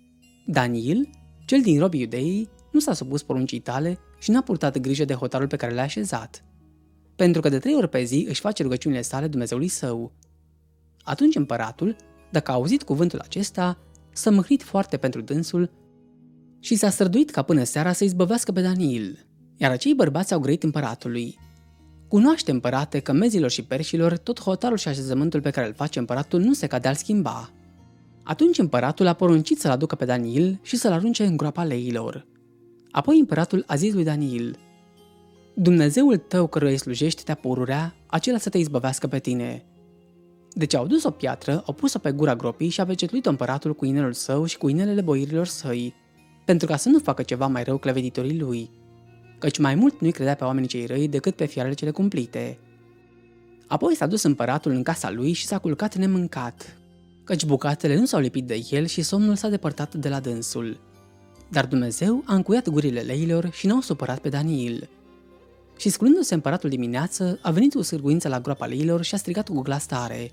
Daniel, cel din robii iudeii, nu s-a supus poruncii tale și n-a purtat grijă de hotarul pe care l-a așezat, pentru că de 3 ori pe zi își face rugăciunile sale Dumnezeului său. Atunci împăratul, dacă a auzit cuvântul acesta, s-a mâhnit foarte pentru dânsul și s-a străduit ca până seara să izbăvească pe Daniel, iar acei bărbați au grăit împăratului: Cunoaște, împărate, că mezilor și perșilor tot hotarul și așezământul pe care îl face împăratul nu se cade al schimba. Atunci împăratul a poruncit să-l aducă pe Daniel și să-l arunce în groapa leilor. Apoi împăratul a zis lui Daniel: Dumnezeul tău căruia îi slujești te-a pururea, acela să te izbăvească pe tine. Deci au dus o piatră, au pus-o pe gura gropii și a pecetluit-o împăratul cu inelul său și cu inelele boierilor săi, pentru ca să nu facă ceva mai rău clevetitorii lui, căci mai mult nu-i credea pe oamenii cei răi decât pe fiarele cele cumplite. Apoi s-a dus împăratul în casa lui și s-a culcat nemâncat, căci bucatele nu s-au lipit de el și somnul s-a depărtat de la dânsul. Dar Dumnezeu a încuiat gurile leilor și n-au supărat pe Daniel. Și sculându-se împăratul dimineață, a venit cu sârguință la groapa leilor și a strigat cu glas tare: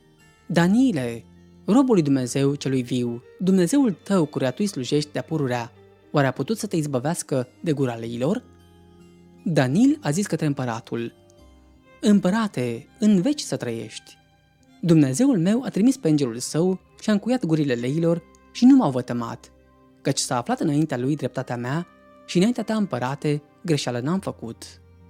Daniele, robul lui Dumnezeu celui viu, Dumnezeul tău căruia tu îi slujești de-a pururea, oare a putut să te izbăvească de gura leilor? Daniel a zis către împăratul: Împărate, în veci să trăiești. Dumnezeul meu a trimis pe îngerul său și a încuiat gurile leilor și nu m-au vătămat, căci s-a aflat înaintea lui dreptatea mea și înaintea ta, împărate, greșeală n-am făcut.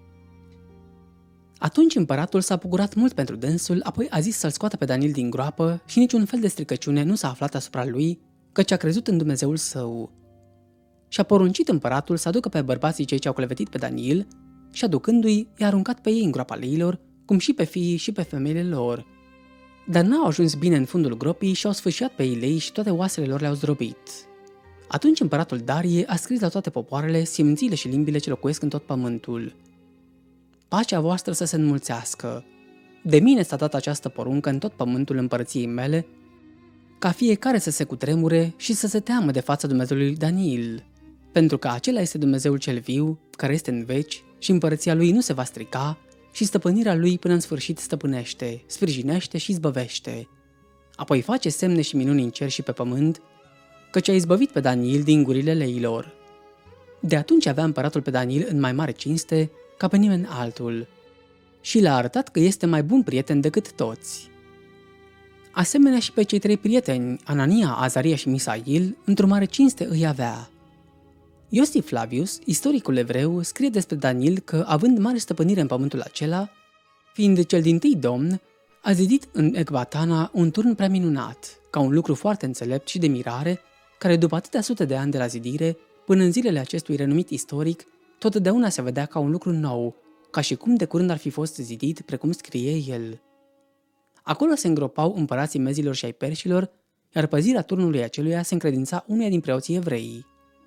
Atunci împăratul s-a bucurat mult pentru dânsul, apoi a zis să-l scoată pe Daniel din groapă și niciun fel de stricăciune nu s-a aflat asupra lui, căci a crezut în Dumnezeul său. Și a poruncit împăratul să aducă pe bărbații cei ce au clevetit pe Daniel și aducându-i, i-a aruncat pe ei în groapa leilor, cum și pe fiii și pe femeile lor. Dar n-au ajuns bine în fundul gropii și au sfâșiat pe ei lei și toate oasele lor le-au zdrobit. Atunci împăratul Darie a scris la toate popoarele, semințiile și limbile ce locuiesc în tot pământul: Pacea voastră să se înmulțească. De mine s-a dat această poruncă în tot pământul împărăției mele, ca fiecare să se cutremure și să se teamă de fața Dumnezeului Daniel, pentru că acela este Dumnezeul cel viu, care este în veci, și împărăția lui nu se va strica, și stăpânirea lui până în sfârșit stăpânește, sprijinește și izbăvește. Apoi face semne și minuni în cer și pe pământ, căci a izbăvit pe Daniel din gurile leilor. De atunci avea împăratul pe Daniel în mai mare cinste ca pe nimeni altul și l-a arătat că este mai bun prieten decât toți. Asemenea și pe cei 3 prieteni, Anania, Azaria și Misail, într-o mare cinste îi avea. Iosif Flavius, istoricul evreu, scrie despre Daniel că, având mare stăpânire în pământul acela, fiind cel dintâi domn, a zidit în Ecbatana un turn prea minunat, ca un lucru foarte înțelept și de mirare, care după atâtea sute de ani de la zidire, până în zilele acestui renumit istoric, totdeauna se vedea ca un lucru nou, ca și cum de curând ar fi fost zidit, precum scrie el. Acolo se îngropau împărații mezilor și ai perșilor, iar păzirea turnului aceluia se încredința unuia din preoții evrei.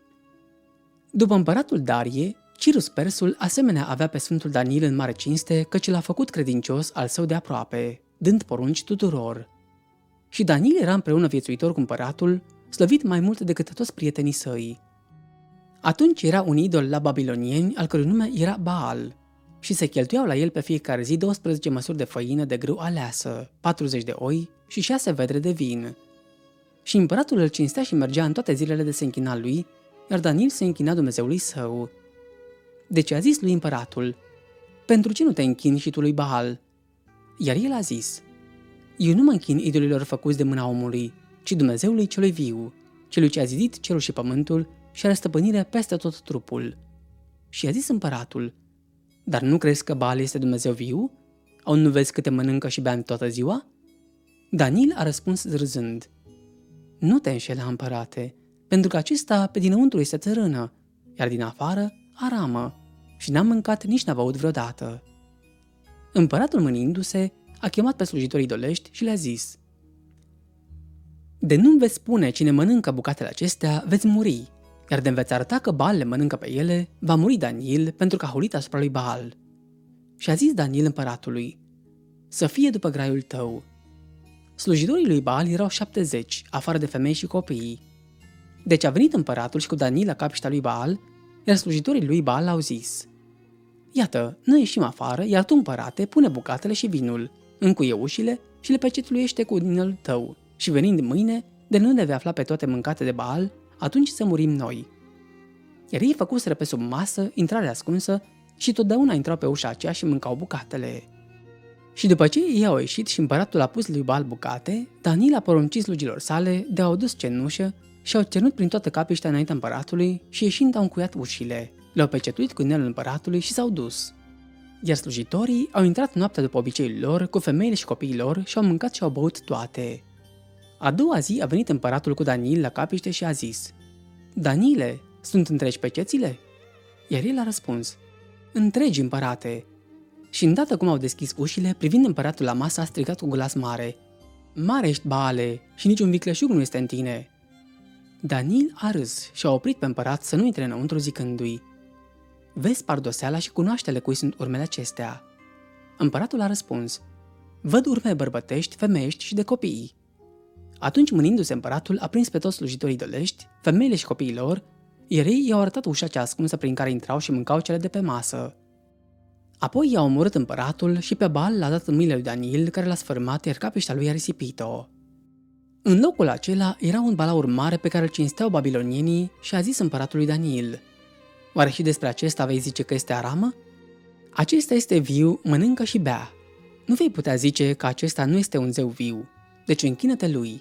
După împăratul Darie, Cirus Persul asemenea avea pe Sfântul Daniel în mare cinste, căci l-a făcut credincios al său de aproape, dând porunci tuturor. Și Daniel era împreună viețuitor cu împăratul, slăvit mai mult decât toți prietenii săi. Atunci era un idol la babilonieni, al cărui nume era Baal, și se cheltuiau la el pe fiecare zi 12 măsuri de făină de grâu aleasă, 40 de oi și 6 vedre de vin. Și împăratul îl cinstea și mergea în toate zilele de se închina lui, iar Daniel se închina Dumnezeului său. Deci a zis lui împăratul: Pentru ce nu te închini și tu lui Baal? Iar el a zis: Eu nu mă închin idolilor făcuți de mâna omului, ci Dumnezeului celui viu, celui ce a zidit cerul și pământul și are stăpânire peste tot trupul. Și a zis împăratul: Dar nu crezi că Baal este Dumnezeu viu? Au nu vezi câte mănâncă și bea în toată ziua? Daniel a răspuns râzând: Nu te înșela, împărate, pentru că acesta pe dinăuntru este țărână, iar din afară aramă, și n-a mâncat nici n-a băut vreodată. Împăratul, mânindu-se, a chemat pe slujitorii idolești și le-a zis: de nu-mi veți spune cine mănâncă bucatele acestea, veți muri, iar de veți arăta că Baal le mănâncă pe ele, va muri Daniel pentru că a hulit asupra lui Baal. Și a zis Daniel împăratului: să fie după graiul tău. Slujitorii lui Baal erau 70, afară de femei și copii. Deci a venit împăratul și cu Daniel la capiștea lui Baal, iar slujitorii lui Baal au zis: iată, noi ieșim afară, iar tu, împărate, pune bucatele și vinul, încuie ușile și le pecetluiește cu dinul tău, și venind mâine, de nu ne vei afla pe toate mâncate de Baal, atunci să murim noi. Iar ei făcuseră pe sub masă intrare ascunsă și totdeauna intrau pe ușa aceea și mâncau bucatele. Și după ce ei au ieșit și împăratul a pus lui Baal bucate, Daniel a poruncit slugilor sale de a dus cenușă și au cernut prin toată capiștea înaintea împăratului și ieșind au încuiat ușile, le-au pecetuit cu inelul împăratului și s-au dus. Iar slujitorii au intrat noaptea după obiceiul lor cu femeile și copiii lor și au mâncat și au băut toate. A doua zi a venit împăratul cu Daniel la capiște și a zis: Daniele, sunt întregi pecețile? Iar el a răspuns: întregi, împărate. Și îndată cum au deschis ușile, privind împăratul la masă, a strigat cu glas mare: mare ești, Baale, și niciun vicleșug nu este în tine. Daniel a râs și a oprit pe împărat să nu intre înăuntru, zicându-i: vezi pardoseala și cunoaște-le cui sunt urmele acestea. Împăratul a răspuns: văd urme bărbătești, femeiești și de copii. Atunci, mânindu-se, împăratul a prins pe toți slujitorii idolești, femeile și copiii lor, iar ei i-au arătat ușa cea ascunsă prin care intrau și mâncau cele de pe masă. Apoi i-au omorât împăratul și pe Baal l-a dat în mâinile lui Daniel, care l-a sfărâmat, iar capiștea lui a risipit-o. În locul acela era un balaur mare pe care îl cinsteau babilonienii și a zis împăratului Daniel: oare și despre acesta vei zice că este aramă? Acesta este viu, mănâncă și bea. Nu vei putea zice că acesta nu este un zeu viu, deci închină-te lui.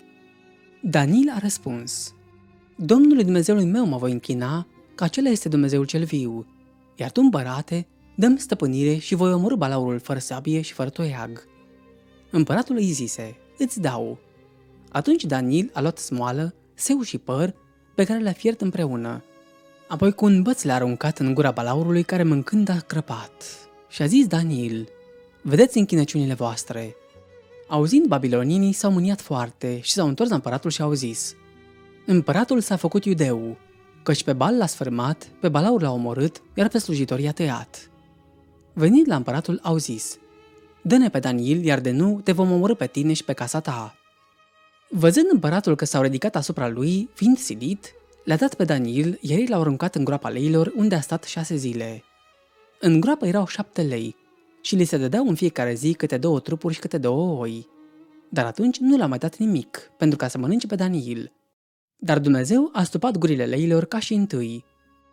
Daniel a răspuns: Domnului Dumnezeului meu mă voi închina, că acela este Dumnezeul cel viu, iar tu, împărate, dă-mi stăpânire și voi omorî balaurul fără sabie și fără toiag. Împăratul îi zise: îți dau. Atunci Daniel a luat smoală, seu și păr, pe care le-a fiert împreună. Apoi cu un băț le-a aruncat în gura balaurului, care mâncând a crăpat. Și a zis Daniel: vedeți închinăciunile voastre. Auzind babilonienii, s-au mâniat foarte și s-au întors la împăratul și au zis: împăratul s-a făcut iudeu, căci pe Baal l-a sfârmat, pe balaur l-a omorât, iar pe slujitori i-a tăiat. Venind la împăratul, au zis: dă-ne pe Daniel, iar de nu, te vom omorî pe tine și pe casa ta. Văzând împăratul că s-au ridicat asupra lui, fiind silit, le-a dat pe Daniel, iar ei l-au aruncat în groapa leilor, unde a stat 6 zile. În groapă erau 7 lei și li se dădeau în fiecare zi câte 2 trupuri și câte 2 oi. Dar atunci nu le-a mai dat nimic, pentru ca să mănânce pe Daniel. Dar Dumnezeu a stupat gurile leilor ca și întâi.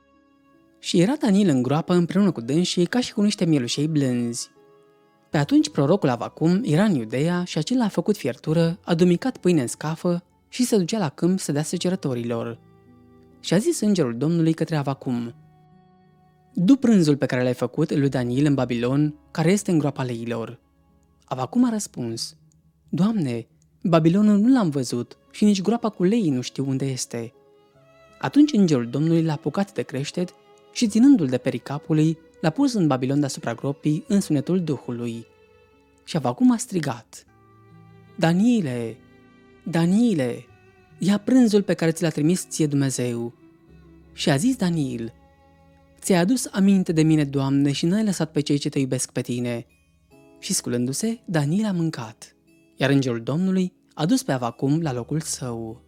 Și era Daniel în groapă împreună cu dânsii ca și cu niște mielușei blânzi. Pe atunci prorocul Avacum era în Iudeea și acela a făcut fiertură, a dumicat pâine în scafă și se ducea la câmp să dea secerătorilor. Și a zis îngerul Domnului către Avacum: du prânzul pe care l-ai făcut lui Daniel în Babilon, care este în groapa leilor. Avacum a răspuns: Doamne, Babilonul nu l-am văzut și nici groapa cu leii nu știu unde este. Atunci îngerul Domnului l-a apucat de creștet și, ținându-l de pericapului, l-a pus în Babilon deasupra gropii în sunetul Duhului. Și Avacum a strigat: Daniele, Daniele, ia prânzul pe care ți l-a trimis ție Dumnezeu. Și a zis Daniel: ți-ai adus aminte de mine, Doamne, și n-ai lăsat pe cei ce te iubesc pe tine. Și sculându-se, Daniel a mâncat, iar îngerul Domnului a dus pe Avacum la locul său.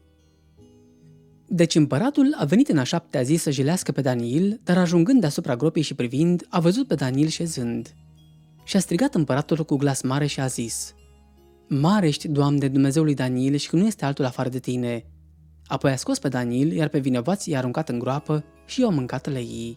Deci împăratul a venit în a 7-a zi să jilească pe Daniel, dar ajungând deasupra gropii și privind, a văzut pe Daniel șezând. Și a strigat împăratul cu glas mare și a zis: Mare ești, Doamne, Dumnezeul lui Daniel, și că nu este altul afară de tine. Apoi a scos pe Daniel, iar pe vinovați i-a aruncat în groapă și i-au mâncat leii.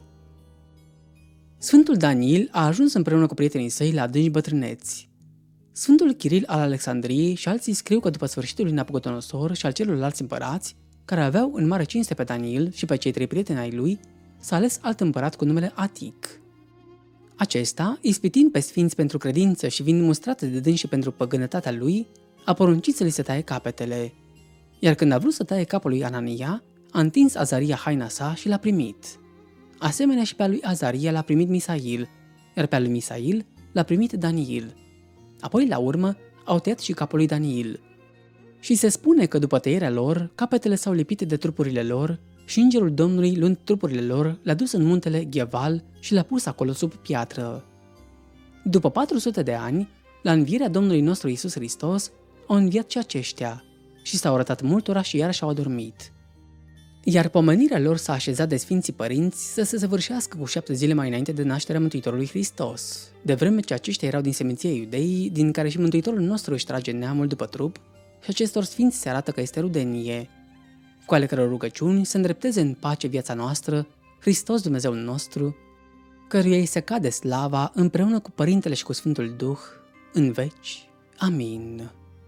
Sfântul Daniel a ajuns împreună cu prietenii săi la adânci bătrâneți. Sfântul Chiril al Alexandriei și alții scriu că după sfârșitul lui Nabucodonosor și al celorlalți împărați, care aveau în mare cinste pe Daniel și pe cei 3 prieteni ai lui, s-a ales alt împărat cu numele Atic. Acesta, ispitind pe sfinți pentru credință și fiind mustrat de dânsii pentru păgânătatea lui, a poruncit să li se taie capetele. Iar când a vrut să taie capul lui Anania, a întins Azaria haina sa și l-a primit. Asemenea și pe a lui Azaria l-a primit Misail, iar pe a lui Misail l-a primit Daniel. Apoi, la urmă, au tăiat și capul lui Daniel. Și se spune că după tăierea lor, capetele s-au lipit de trupurile lor și îngerul Domnului, luând trupurile lor, le-a dus în muntele Gheval și le-a pus acolo sub piatră. După 400 de ani, la învierea Domnului nostru Iisus Hristos, au înviat și aceștia și s-au arătat multora și iarăși au adormit. Iar pomenirea lor s-a așezat de Sfinții Părinți să se săvârșească cu 7 zile mai înainte de nașterea Mântuitorului Hristos, de vreme ce aceștia erau din seminția Iudeii, din care și Mântuitorul nostru își trage neamul după trup, și acestor sfinți se arată că este rudenie, cu ale căror rugăciuni să îndrepteze în pace viața noastră, Hristos Dumnezeu nostru, căruia îi se cade slava împreună cu Părintele și cu Sfântul Duh, în veci. Amin.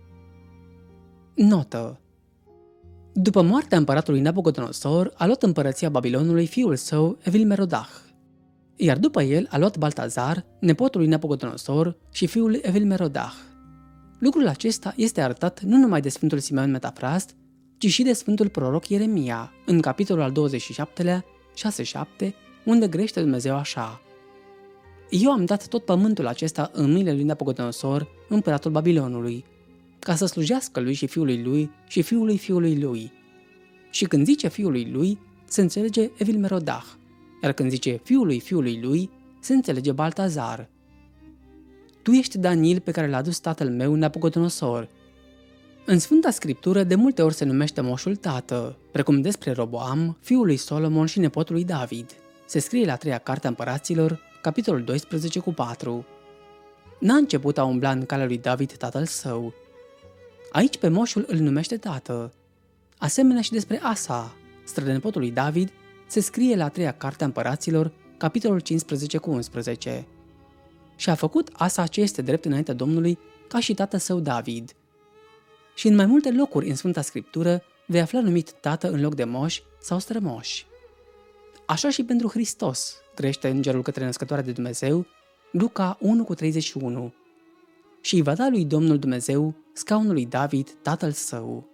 Notă. După moartea împăratului Nabucodonosor, a luat împărăția Babilonului fiul său Evil-Merodach, iar după el a luat Baltazar, nepotul lui Nabucodonosor și fiul lui Evil-Merodach. Lucrul acesta este arătat nu numai de Sfântul Simeon Metafrast, ci și de Sfântul Proroc Ieremia, în capitolul al 27-lea, 6-7, unde grăiește Dumnezeu așa: Eu am dat tot pământul acesta în mâinile lui Nabucodonosor, împăratul Babilonului, ca să slujească lui și fiului lui și fiului fiului lui. Și când zice fiului lui, se înțelege Evil-Merodach, iar când zice fiului fiului lui, se înțelege Baltazar. Tu ești Daniel pe care l-a adus tatăl meu Nabucodonosor. În Sfânta Scriptură de multe ori se numește moșul tată, precum despre Roboam, fiul lui Solomon și nepotul lui David. Se scrie la 3-a carte a Împăraților, capitolul 12:4. N-a început a umbla în calea lui David tatăl său. Aici pe moșul îl numește tată. Asemenea și despre Asa, strănepotul lui David, se scrie la 3-a carte a Împăraților, capitolul 15:11. Și a făcut Asa ce este drept înaintea Domnului, ca și tatăl său David. Și în mai multe locuri în Sfânta Scriptură vei afla numit tată în loc de moș sau strămoș. Așa și pentru Hristos, trăiește îngerul către născătoarea de Dumnezeu, Luca 1:31. Și îi va da lui Domnul Dumnezeu scaunul lui David, tatăl său.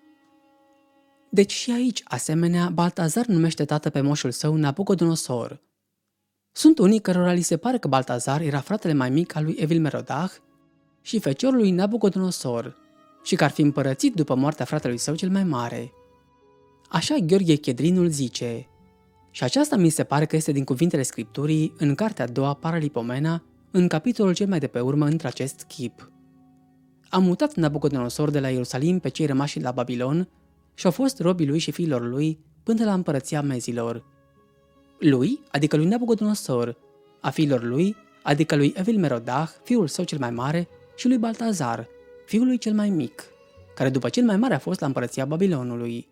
Deci și aici, asemenea, Baltazar numește tată pe moșul său Nabucodonosor. Sunt unii cărora li se pare că Baltazar era fratele mai mic al lui Evil-Merodach și feciorul lui Nabucodonosor și că ar fi împărățit după moartea fratelui său cel mai mare. Așa Gheorghe Chedrinul zice: și aceasta mi se pare că este din cuvintele Scripturii în cartea a doua Paralipomena, în capitolul cel mai de pe urmă între acest chip. A mutat Nabucodonosor de la Ierusalim pe cei rămași la Babilon și au fost robii lui și fiilor lui până la împărăția Mezilor. Lui, adică lui Nabucodonosor, a fiilor lui, adică lui Evil-Merodach, fiul său cel mai mare, și lui Baltazar, fiul lui cel mai mic, care după cel mai mare a fost la împărăția Babilonului.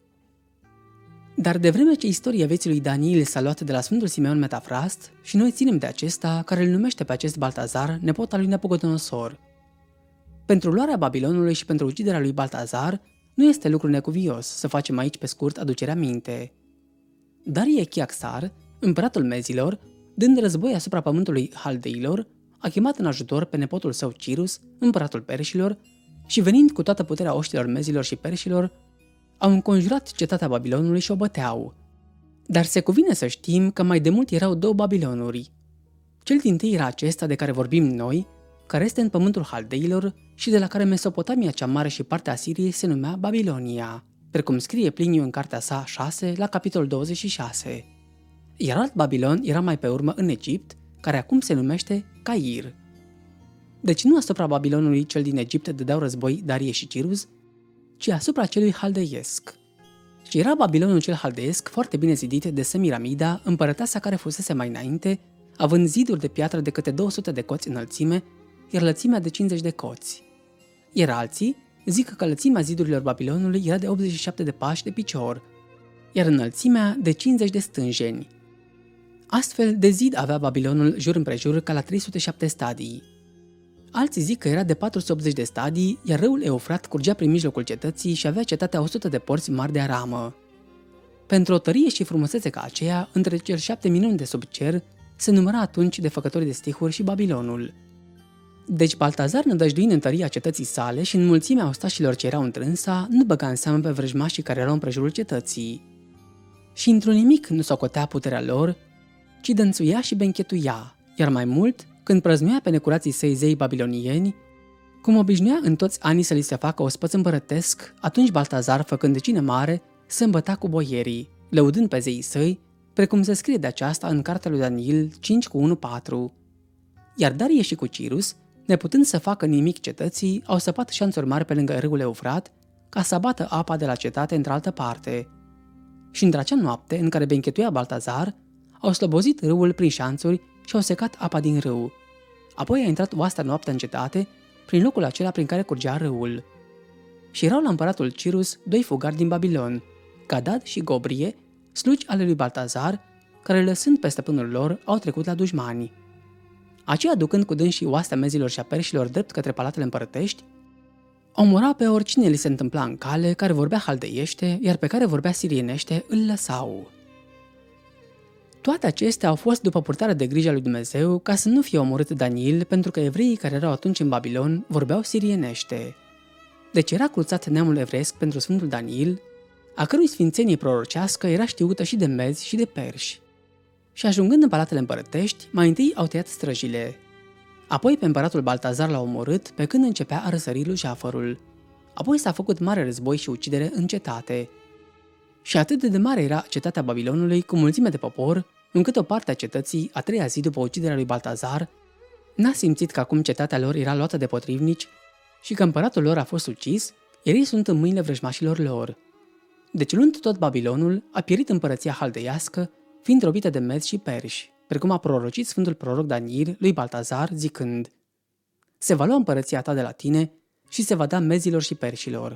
Dar de vreme ce istoria vieții lui Daniel s-a luat de la Sfântul Simeon Metafrast și noi ținem de acesta care îl numește pe acest Baltazar, nepot al lui Nabucodonosor. Pentru luarea Babilonului și pentru uciderea lui Baltazar nu este lucru necuvios să facem aici pe scurt aducerea minte. Darie Chiaxar, împăratul Mezilor, dând război asupra pământului Haldeilor, a chemat în ajutor pe nepotul său Cirus, împăratul Perșilor, și venind cu toată puterea oștilor Mezilor și Perșilor, au înconjurat cetatea Babilonului și o băteau. Dar se cuvine să știm că mai de mult erau două Babilonuri. Cel dintâi era acesta de care vorbim noi, care este în pământul Haldeilor și de la care Mesopotamia cea mare și partea Asiriei se numea Babilonia, precum scrie Pliniu în cartea sa 6 la capitolul 26. Iar alt Babilon era mai pe urmă în Egipt, care acum se numește Cair. Deci nu asupra Babilonului cel din Egipt dădeau război Darie și Cirus, ci asupra celui haldeiesc. Și era Babilonul cel haldeiesc foarte bine zidit de Semiramida, împărăteasa care fusese mai înainte, având ziduri de piatră de câte 200 de coți înălțime, iar lățimea de 50 de coți. Iar alții zic că lățimea zidurilor Babilonului era de 87 de pași de picior, iar înălțimea de 50 de stânjeni. Astfel de zid avea Babilonul jur împrejur ca la 307 stadii. Alții zic că era de 480 de stadii, iar râul Eufrat curgea prin mijlocul cetății și avea cetatea 100 de porți mari de aramă. Pentru o tărie și frumusețe ca aceea, între cel 7 minuni de sub cer, se număra atunci de făcători de stihuri și Babilonul. Deci Baltazar, nădăjduind în tăria cetății sale și în mulțimea ostașilor ce erau întrânsa, nu băga în seamă pe vrăjmașii care erau împrejurul cetății. Și într-un nimic nu socotea puterea lor, ci dănțuia și benchetuia, iar mai mult când prăznuia pe necurații săi zei babilonieni, cum obișnuia în toți anii să li se facă ospăț împărătesc, atunci Baltazar, făcând de cine mare, se îmbăta cu boierii, lăudând pe zeii săi, precum se scrie de aceasta în cartea lui Daniel 5:1-4. Iar Darie și cu Cirus, neputând să facă nimic cetății, au săpat șanțuri mari pe lângă râul Eufrat, ca să bată apa de la cetate într-altă parte. Și într-acea noapte, în care benchetuia Baltazar, au slobozit râul prin șanțuri și au secat apa din râu. Apoi a intrat oastea noaptea în cetate, prin locul acela prin care curgea râul. Și erau la împăratul Cirus 2 fugari din Babilon, Gadad și Gobrie, slugi ale lui Baltazar, care, lăsând pe stăpânul lor, au trecut la dușmani. Aceia, ducând cu dânsii oastea mezilor și a perșilor drept către palatele împărătești, omora pe oricine li se întâmpla în cale, care vorbea haldeiește, iar pe care vorbea sirienește îl lăsau. Toate acestea au fost după purtarea de grijă a lui Dumnezeu, ca să nu fie omorât Daniel, pentru că evreii care erau atunci în Babilon vorbeau sirienește. Deci era cruțat neamul evreiesc pentru Sfântul Daniel, a cărui sfințenie prorocească era știută și de mezi și de perși. Și ajungând în palatele împărătești, mai întâi au tăiat străjile. Apoi pe împăratul Baltazar l-au omorât pe când începea a răsări luceafărul. Apoi s-a făcut mare război și ucidere în cetate. Și atât de mare era cetatea Babilonului cu mulțime de popor, încât o parte a cetății, a treia zi după uciderea lui Baltazar, n-a simțit că acum cetatea lor era luată de potrivnici și că împăratul lor a fost ucis, iar ei sunt în mâinile vrăjmașilor lor. Deci, luând tot Babilonul, a pierit împărăția haldeiască, fiind robită de mezi și perși, precum a prorocit Sfântul Proroc Daniel lui Baltazar, zicând: se va lua împărăția ta de la tine și se va da mezilor și perșilor.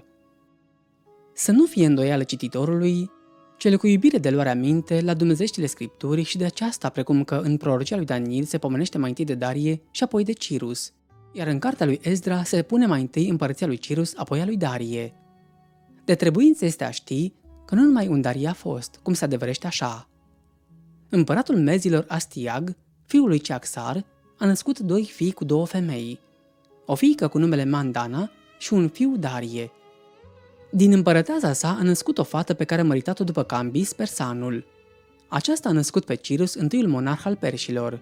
Să nu fie îndoială cititorului, cel cu iubire de luarea minte la dumnezeieștile scripturi și de aceasta, precum că în prorocia lui Daniel se pomenește mai întâi de Darie și apoi de Cirus, iar în cartea lui Esdra se pune mai întâi împărăția lui Cirus, apoi a lui Darie. De trebuință este a ști că nu numai un Darie a fost, cum se adeverește așa. Împăratul mezilor Astiag, fiul lui Ceaxar, a născut 2 fii cu 2 femei, o fiică cu numele Mandana și un fiu Darie. Din împărăteasa sa a născut o fată pe care a măritat-o după Cambis, persanul. Aceasta a născut pe Cirus, întâiul monarh al perșilor.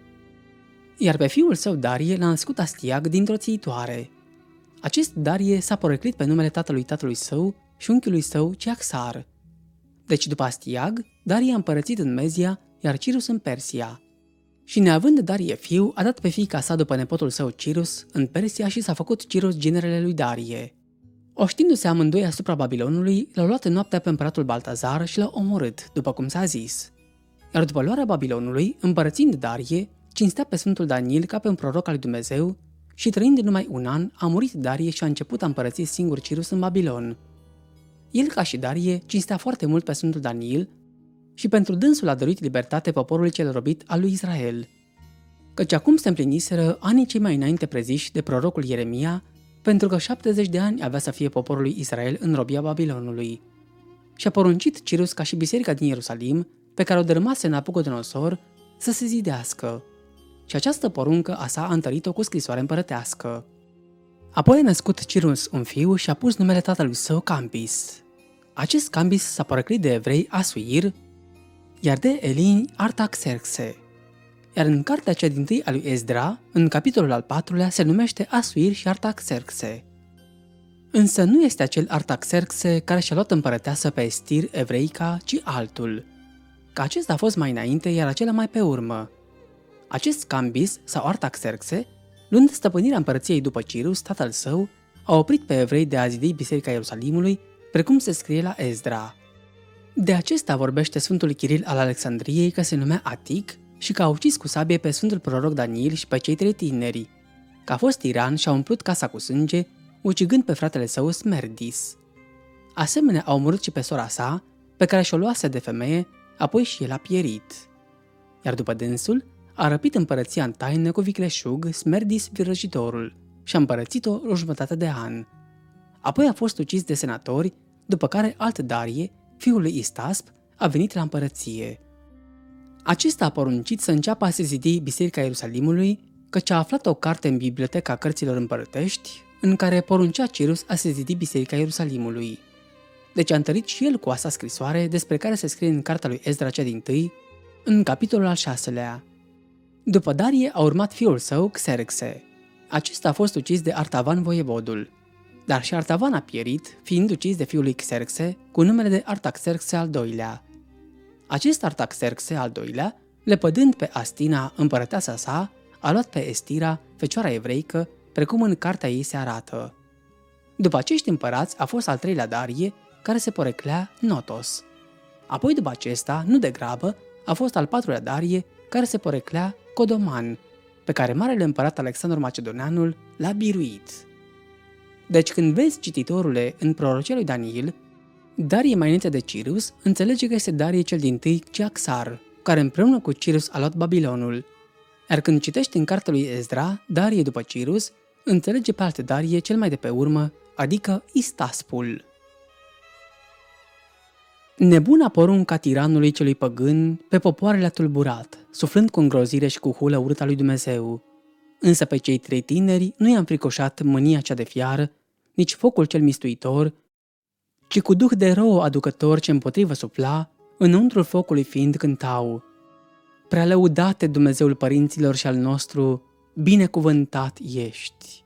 Iar pe fiul său Darie l-a născut Astiag dintr-o țiitoare. Acest Darie s-a poreclit pe numele tatălui său și unchiului său Ceaxar. Deci după Astiag, Darie a împărățit în Mezia, iar Cirus în Persia. Și neavând Darie fiu, a dat pe fiica sa după nepotul său Cirus în Persia și s-a făcut Cirus ginerele lui Darie. Oștindu-se amândoi asupra Babilonului, l-au luat în noaptea pe împăratul Baltazar și l-au omorât, după cum s-a zis. Iar după luarea Babilonului, împărățind Darie, cinstea pe Sfântul Daniel ca pe un proroc al lui Dumnezeu și trăind numai un an, a murit Darie și a început a împărăți singur Cirus în Babilon. El, ca și Darie, cinstea foarte mult pe Sfântul Daniel și pentru dânsul a dăruit libertate poporului cel robit al lui Israel. Căci acum se împliniseră anii cei mai înainte preziși de prorocul Ieremia, pentru că 70 de ani avea să fie poporul lui Israel în robia Babilonului. Și a poruncit Cirus ca și biserica din Ierusalim, pe care o dărâmase Nabucodonosor, să se zidească. Și această poruncă a sa a întărit-o cu scrisoare împărătească. Apoi a născut Cirus un fiu și a pus numele tatălui său Campis. Acest Campis s-a poreclit de evrei Asuir, iar de elini Artaxerxe. Iar în cartea cea dintâi a lui Esdra, în capitolul al 4-lea, se numește Asuir și Artaxerxe. Însă nu este acel Artaxerxe care și-a luat împărăteasă pe Estir, evreica, ci altul. Că acesta a fost mai înainte, iar acela mai pe urmă. Acest Cambis sau Artaxerxe, luând stăpânirea împărăției după Cirus, tatăl său, a oprit pe evrei de a zidi biserica Ierusalimului, precum se scrie la Esdra. De acesta vorbește Sfântul Chiril al Alexandriei că se numea Atic și că a ucis cu sabie pe Sfântul Proroc Daniel și pe cei 3 tineri, că a fost tiran și a umplut casa cu sânge, ucigând pe fratele său Smerdis. Asemenea a omorât și pe sora sa, pe care și-o luase de femeie, apoi și el a pierit. Iar după dânsul, a răpit împărăția în taină cu vicleșug Smerdis virăjitorul și a împărățit-o o jumătate de an. Apoi a fost ucis de senatori, după care alt Darie, fiul lui Istasp, a venit la împărăție. Acesta a poruncit să înceapă a se zidi biserica Ierusalimului, căci a aflat o carte în biblioteca cărților împărătești, în care poruncea Cirus a se zidi biserica Ierusalimului. Deci a întărit și el cu asta scrisoare despre care se scrie în cartea lui Esdra cea dintâi, în capitolul al 6-lea. După Darie a urmat fiul său, Xerxe. Acesta a fost ucis de Artavan voievodul. Dar și Artavan a pierit, fiind ucis de fiul lui Xerxe, cu numele de Artaxerxe al II-lea. Acest Artaxerxe al II-lea, lepădând pe Astina, împărăteasa sa, a luat pe Estira, fecioara evreică, precum în cartea ei se arată. După acești împărați a fost al treilea Darie, care se poreclea Notos. Apoi după acesta, nu de grabă, a fost al patrulea Darie, care se poreclea Codoman, pe care marele împărat Alexandru Macedoneanul l-a biruit. Deci când vezi, cititorule, în prorocia lui Daniel, Darie mai înainte de Cirus, înțelege că este Darie cel dintâi Ciaxar, care împreună cu Cirus a luat Babilonul. Iar când citești în cartea lui Ezra, Darie după Cirus, înțelege pe alte Darie cel mai de pe urmă, adică Istaspul. Nebuna porunca tiranului celui păgân pe popoarele a tulburat, suflând cu îngrozire și cu hulă urâta lui Dumnezeu. Însă pe cei trei tineri nu i-a înfricoșat mânia cea de fiară, nici focul cel mistuitor, ci cu duh de rău aducător ce împotrivă sufla, înăuntrul focului fiind cântau: Prea lăudate Dumnezeul părinților și al nostru, binecuvântat ești.